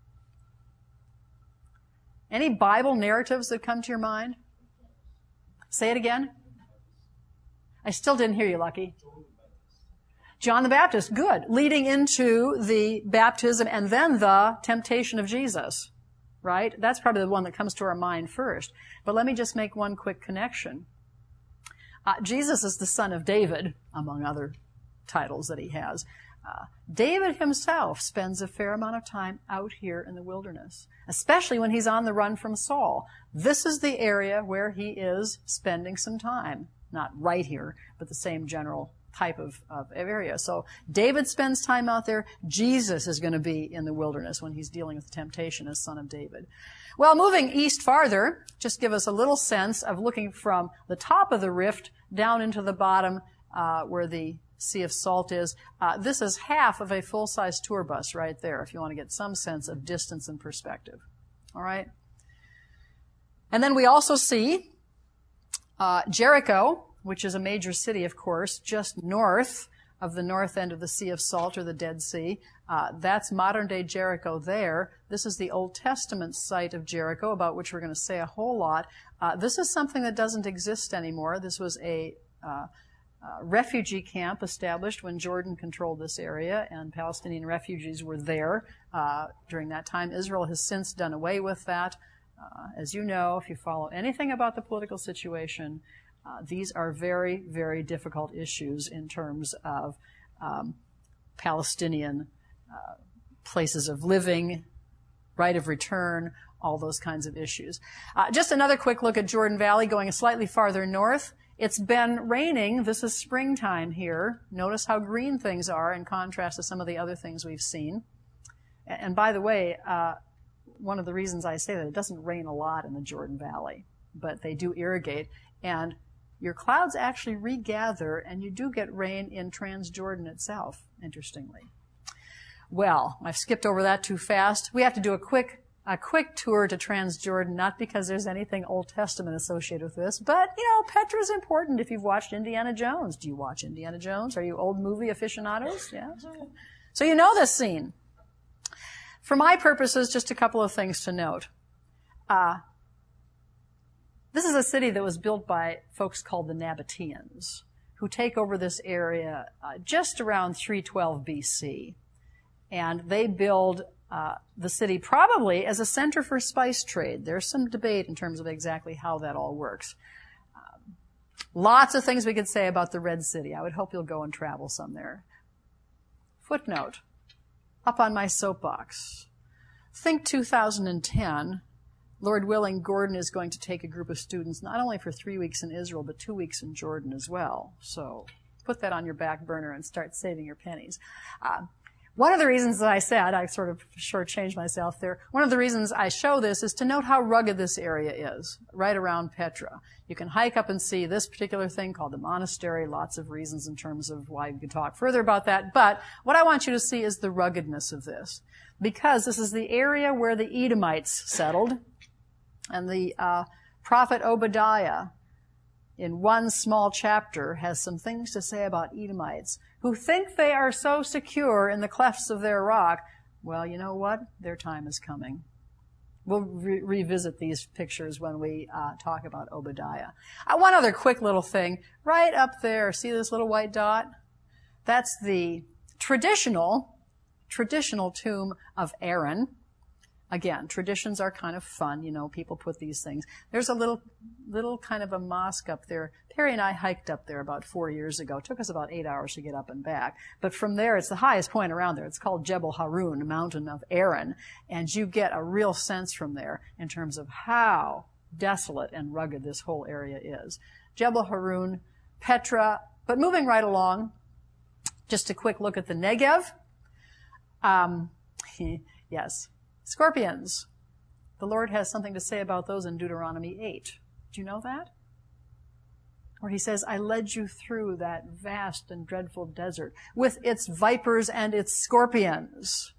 [SPEAKER 2] Any Bible narratives that come to your mind? Say it again. I still didn't hear you, Lucky. John the Baptist, good. Leading into the baptism and then the temptation of Jesus, right? That's probably the one that comes to our mind first. But let me just make one quick connection. Uh, Jesus is the son of David, among other titles that he has. Uh, David himself spends a fair amount of time out here in the wilderness, especially when he's on the run from Saul. This is the area where he is spending some time. Not right here, but the same general type of, of area. So David spends time out there. Jesus is going to be in the wilderness when he's dealing with temptation as son of David. Well, moving east farther, just give us a little sense of looking from the top of the rift down into the bottom uh, where the Sea of Salt is. Uh, this is half of a full-size tour bus right there, if you want to get some sense of distance and perspective. All right? And then we also see uh, Jericho, which is a major city, of course, just north of the north end of the Sea of Salt, or the Dead Sea. Uh, that's modern-day Jericho there. This is the Old Testament site of Jericho, about which we're going to say a whole lot. Uh, this is something that doesn't exist anymore. This was a uh, uh, refugee camp established when Jordan controlled this area, and Palestinian refugees were there uh, during that time. Israel has since done away with that. Uh, as you know, if you follow anything about the political situation, Uh, these are very, very difficult issues in terms of um, Palestinian uh, places of living, right of return, all those kinds of issues. Uh, just another quick look at Jordan Valley, going slightly farther north. It's been raining. This is springtime here. Notice how green things are in contrast to some of the other things we've seen. And, and by the way, uh, one of the reasons I say that, it doesn't rain a lot in the Jordan Valley, but they do irrigate. And your clouds actually regather, and you do get rain in Transjordan itself, interestingly. Well, I've skipped over that too fast. We have to do a quick a quick tour to Transjordan, not because there's anything Old Testament associated with this, but, you know, Petra is important if you've watched Indiana Jones. Do you watch Indiana Jones? Are you old movie aficionados? Yeah. So you know this scene. For my purposes, just a couple of things to note. Uh, This is a city that was built by folks called the Nabateans, who take over this area uh, just around three twelve B C. And they build uh, the city probably as a center for spice trade. There's some debate in terms of exactly how that all works. Um, lots of things we could say about the Red City. I would hope you'll go and travel some there. Footnote, up on my soapbox. Think two thousand ten. Lord willing, Gordon is going to take a group of students not only for three weeks in Israel, but two weeks in Jordan as well. So put that on your back burner and start saving your pennies. Uh, One of the reasons that I said, I sort of shortchanged myself there, one of the reasons I show this is to note how rugged this area is, right around Petra. You can hike up and see this particular thing called the monastery, lots of reasons in terms of why you could talk further about that, but what I want you to see is the ruggedness of this, because this is the area where the Edomites settled, and the uh, prophet Obadiah, in one small chapter, has some things to say about Edomites who think they are so secure in the clefts of their rock. Well, you know what? Their time is coming. We'll re- revisit these pictures when we uh, talk about Obadiah. Uh, one other quick little thing. Right up there, see this little white dot? That's the traditional, traditional tomb of Aaron. Again, traditions are kind of fun, you know, people put these things. There's a little, little kind of a mosque up there. Perry and I hiked up there about four years ago. It took us about eight hours to get up and back. But from there, it's the highest point around there. It's called Jebel Harun, Mountain of Aaron. And you get a real sense from there in terms of how desolate and rugged this whole area is. Jebel Harun, Petra. But moving right along, just a quick look at the Negev. Um, yes. Scorpions. The Lord has something to say about those in Deuteronomy eight. Do you know that? Where he says, I led you through that vast and dreadful desert with its vipers and its scorpions.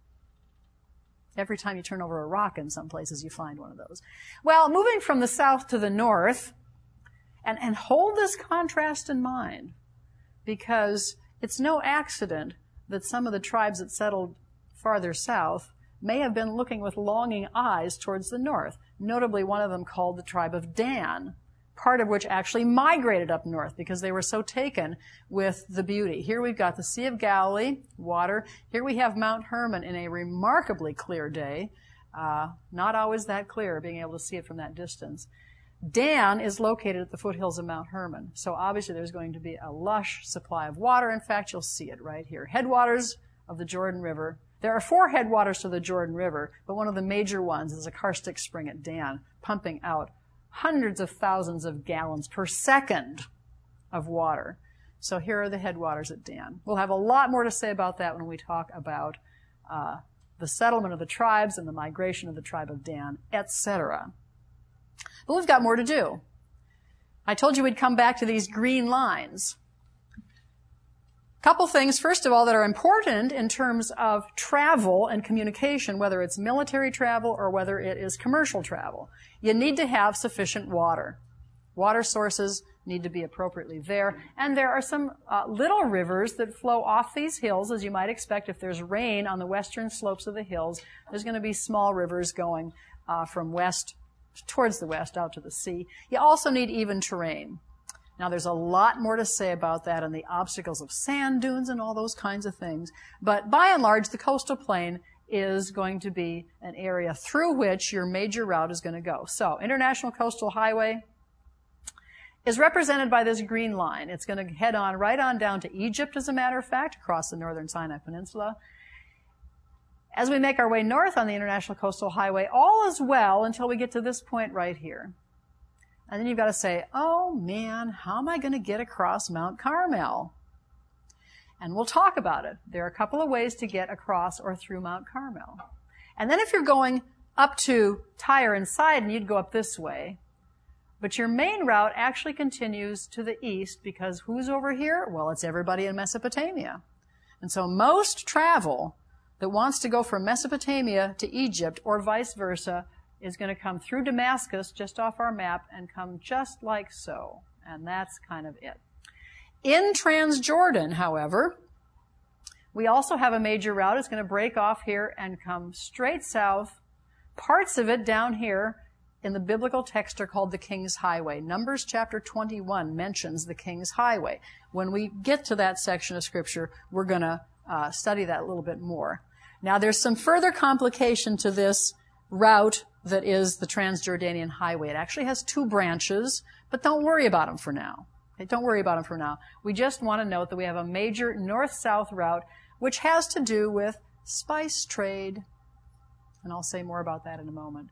[SPEAKER 2] Every time you turn over a rock in some places, you find one of those. Well, moving from the south to the north, and, and hold this contrast in mind, because it's no accident that some of the tribes that settled farther south may have been looking with longing eyes towards the north, notably one of them called the tribe of Dan, part of which actually migrated up north because they were so taken with the beauty. Here we've got the Sea of Galilee, water. Here we have Mount Hermon in a remarkably clear day, uh, not always that clear, being able to see it from that distance. Dan is located at the foothills of Mount Hermon, so obviously there's going to be a lush supply of water. In fact, you'll see it right here. Headwaters of the Jordan River. There are four headwaters to the Jordan River, but one of the major ones is a karstic spring at Dan, pumping out hundreds of thousands of gallons per second of water. So here are the headwaters at Dan. We'll have a lot more to say about that when we talk about uh, the settlement of the tribes and the migration of the tribe of Dan, et cetera. But we've got more to do. I told you we'd come back to these green lines. Couple things, first of all, that are important in terms of travel and communication, whether it's military travel or whether it is commercial travel. You need to have sufficient water. Water sources need to be appropriately there. And there are some uh, little rivers that flow off these hills, as you might expect. If there's rain on the western slopes of the hills, there's going to be small rivers going uh, from west towards the west out to the sea. You also need even terrain. Now, there's a lot more to say about that and the obstacles of sand dunes and all those kinds of things. But by and large, the coastal plain is going to be an area through which your major route is going to go. So, International Coastal Highway is represented by this green line. It's going to head on right on down to Egypt, as a matter of fact, across the northern Sinai Peninsula. As we make our way north on the International Coastal Highway, all is well until we get to this point right here. And then you've got to say, oh man, how am I going to get across Mount Carmel? And we'll talk about it. There are a couple of ways to get across or through Mount Carmel. And then if you're going up to Tyre and Sidon, you'd go up this way. But your main route actually continues to the east, because who's over here? Well, it's everybody in Mesopotamia. And so most travel that wants to go from Mesopotamia to Egypt or vice versa is going to come through Damascus, just off our map, and come just like so. And that's kind of it. In Transjordan, however, we also have a major route. It's going to break off here and come straight south. Parts of it down here in the biblical text are called the King's Highway. Numbers chapter twenty-one mentions the King's Highway. When we get to that section of Scripture, we're going to uh, study that a little bit more. Now, there's some further complication to this route that is the Transjordanian Highway. It actually has two branches, but don't worry about them for now. Okay, don't worry about them for now. We just want to note that we have a major north-south route which has to do with spice trade. And I'll say more about that in a moment.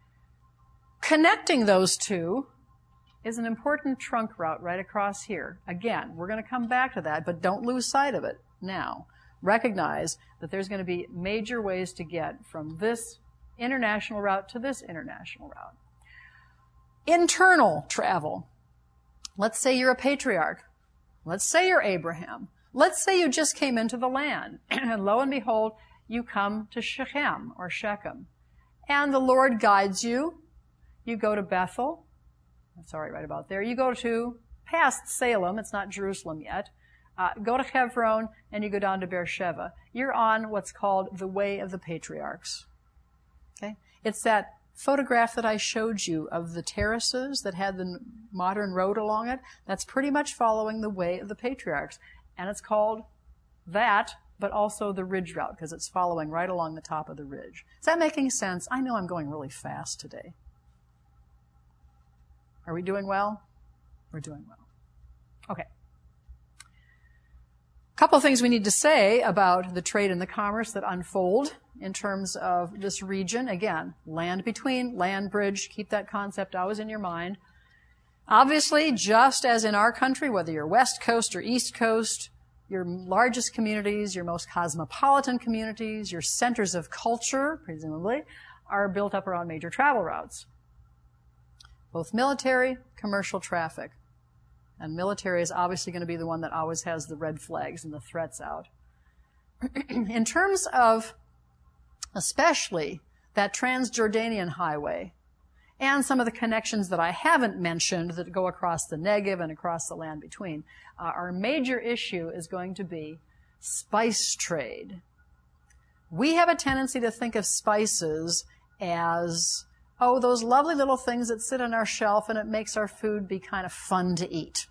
[SPEAKER 2] Connecting those two is an important trunk route right across here. Again, we're going to come back to that, but don't lose sight of it now. recognize that there's going to be major ways to get from this international route to this international route. Internal travel. Let's say you're a patriarch. Let's say you're Abraham. Let's say you just came into the land, and lo and behold, you come to Shechem or Shechem. And the Lord guides you. You go to Bethel. That's all right, right about there. You go to past Salem. It's not Jerusalem yet. Uh, go to Hebron, and you go down to Beersheba. You're on what's called the Way of the Patriarchs. Okay? It's that photograph that I showed you of the terraces that had the modern road along it. That's pretty much following the Way of the Patriarchs. And it's called that, but also the ridge route, because it's following right along the top of the ridge. Is that making sense? I know I'm going really fast today. Are we doing well? We're doing well. Okay. A couple of things we need to say about the trade and the commerce that unfold in terms of this region. Again, land between, land bridge, keep that concept always in your mind. Obviously, just as in our country, whether you're West Coast or East Coast, your largest communities, your most cosmopolitan communities, your centers of culture, presumably, are built up around major travel routes. Both military, commercial traffic. And military is obviously going to be the one that always has the red flags and the threats out. In terms of especially that Transjordanian highway and some of the connections that I haven't mentioned that go across the Negev and across the land between, uh, our major issue is going to be spice trade. We have a tendency to think of spices as, oh, those lovely little things that sit on our shelf and it makes our food be kind of fun to eat.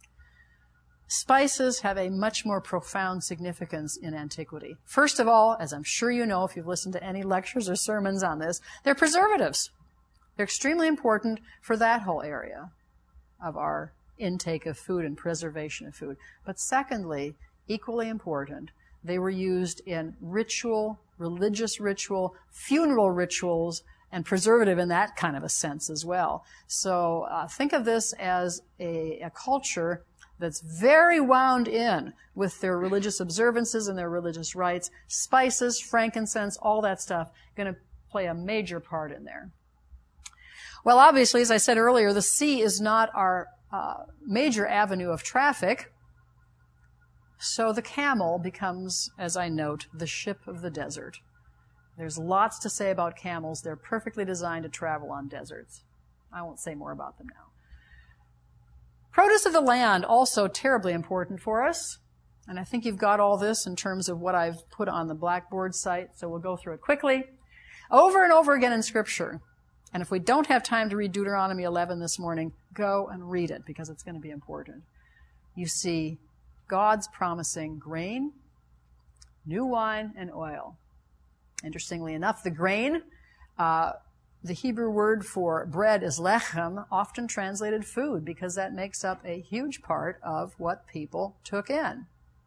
[SPEAKER 2] Spices have a much more profound significance in antiquity. First of all, as I'm sure you know if you've listened to any lectures or sermons on this, they're preservatives. They're extremely important for that whole area of our intake of food and preservation of food. But secondly, equally important, they were used in ritual, religious ritual, funeral rituals, and preservative in that kind of a sense as well. So uh, think of this as a, a culture that's very wound in with their religious observances and their religious rites. Spices, frankincense, all that stuff, going to play a major part in there. Well, obviously, as I said earlier, the sea is not our uh, major avenue of traffic. So the camel becomes, as I note, the ship of the desert. There's lots to say about camels. They're perfectly designed to travel on deserts. I won't say more about them now. Produce of the land, also terribly important for us. And I think you've got all this in terms of what I've put on the Blackboard site, so we'll go through it quickly. Over and over again in Scripture. And if we don't have time to read Deuteronomy eleven this morning, go and read it, because it's going to be important. You see God's promising grain, new wine, and oil. Interestingly enough, the grain, uh, the Hebrew word for bread is lechem, often translated food, because that makes up a huge part of what people took in.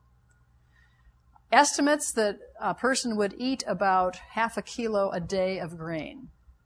[SPEAKER 2] Estimates that a person would eat about half a kilo a day of grain.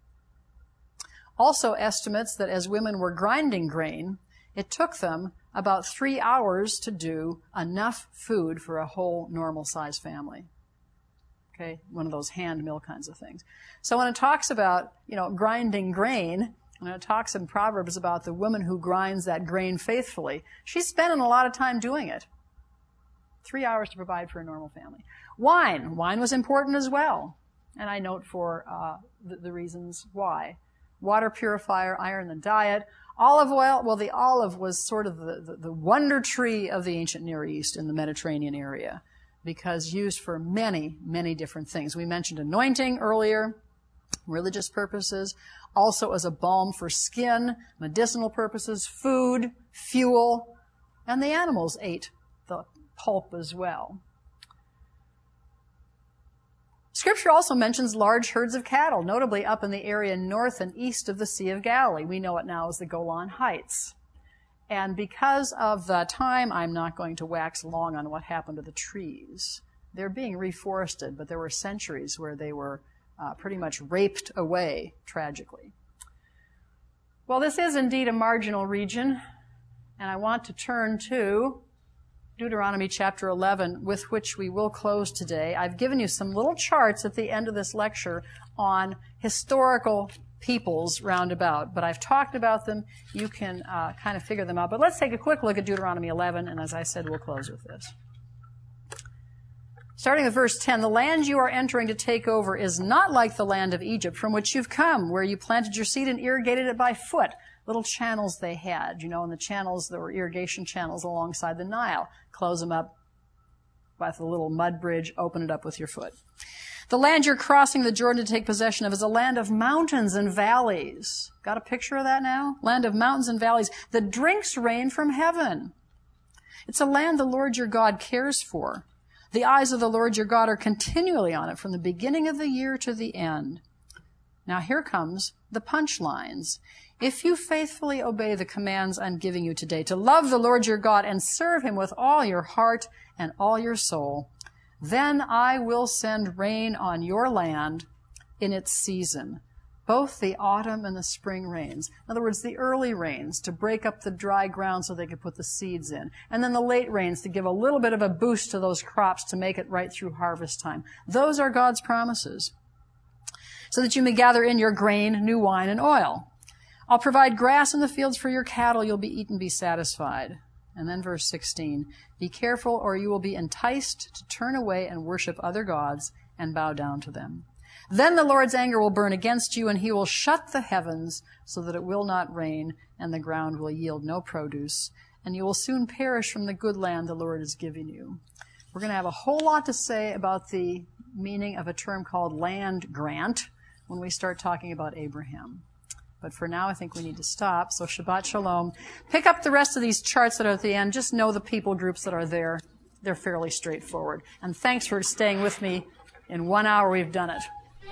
[SPEAKER 2] Also estimates that as women were grinding grain, it took them about three hours to do enough food for a whole normal-sized family. Okay, one of those hand mill kinds of things. So when it talks about, you know, grinding grain, and it talks in Proverbs about the woman who grinds that grain faithfully, she's spending a lot of time doing it. Three hours to provide for a normal family. Wine. Wine was important as well. And I note for uh, the, the reasons why. Water purifier, iron in the diet. Olive oil, well, the olive was sort of the, the, the wonder tree of the ancient Near East in the Mediterranean area, because used for many, many different things. We mentioned anointing earlier, religious purposes, also as a balm for skin, medicinal purposes, food, fuel, and the animals ate the pulp as well. Scripture also mentions large herds of cattle, notably up in the area north and east of the Sea of Galilee. We know it now as the Golan Heights. And because of the time, I'm not going to wax long on what happened to the trees. They're being reforested, but there were centuries where they were uh, pretty much raped away tragically. Well, this is indeed a marginal region, and I want to turn to Deuteronomy chapter eleven, with which we will close today. I've given you some little charts at the end of this lecture on historical peoples roundabout, but I've talked about them. You can uh, kind of figure them out. But let's take a quick look at Deuteronomy eleven, and as I said, we'll close with this. Starting with verse ten, the land you are entering to take over is not like the land of Egypt from which you've come, where you planted your seed and irrigated it by foot. Little channels they had, you know, and the channels, there were irrigation channels alongside the Nile. Close them up with a little mud bridge, open it up with your foot. The land you're crossing the Jordan to take possession of is a land of mountains and valleys. Got a picture of that now? Land of mountains and valleys that drinks rain from heaven. It's a land the Lord your God cares for. The eyes of the Lord your God are continually on it from the beginning of the year to the end. Now here comes the punchlines. If you faithfully obey the commands I'm giving you today, to love the Lord your God and serve him with all your heart and all your soul, then I will send rain on your land in its season, both the autumn and the spring rains. In other words, the early rains to break up the dry ground so they could put the seeds in, and then the late rains to give a little bit of a boost to those crops to make it right through harvest time. Those are God's promises, so that you may gather in your grain, new wine, and oil. I'll provide grass in the fields for your cattle. You'll be eaten, be satisfied. And then verse sixteen, be careful or you will be enticed to turn away and worship other gods and bow down to them. Then the Lord's anger will burn against you, and he will shut the heavens so that it will not rain, and the ground will yield no produce, and you will soon perish from the good land the Lord is giving you. We're going to have a whole lot to say about the meaning of a term called land grant when we start talking about Abraham. But for now, I think we need to stop. So Shabbat Shalom. Pick up the rest of these charts that are at the end. Just know the people groups that are there. They're fairly straightforward. And thanks for staying with me. In one hour, we've done it.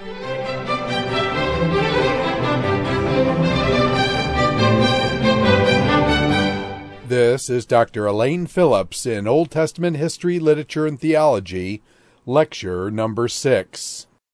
[SPEAKER 1] This is Doctor Elaine Phillips in Old Testament History, Literature, and Theology, lecture number six.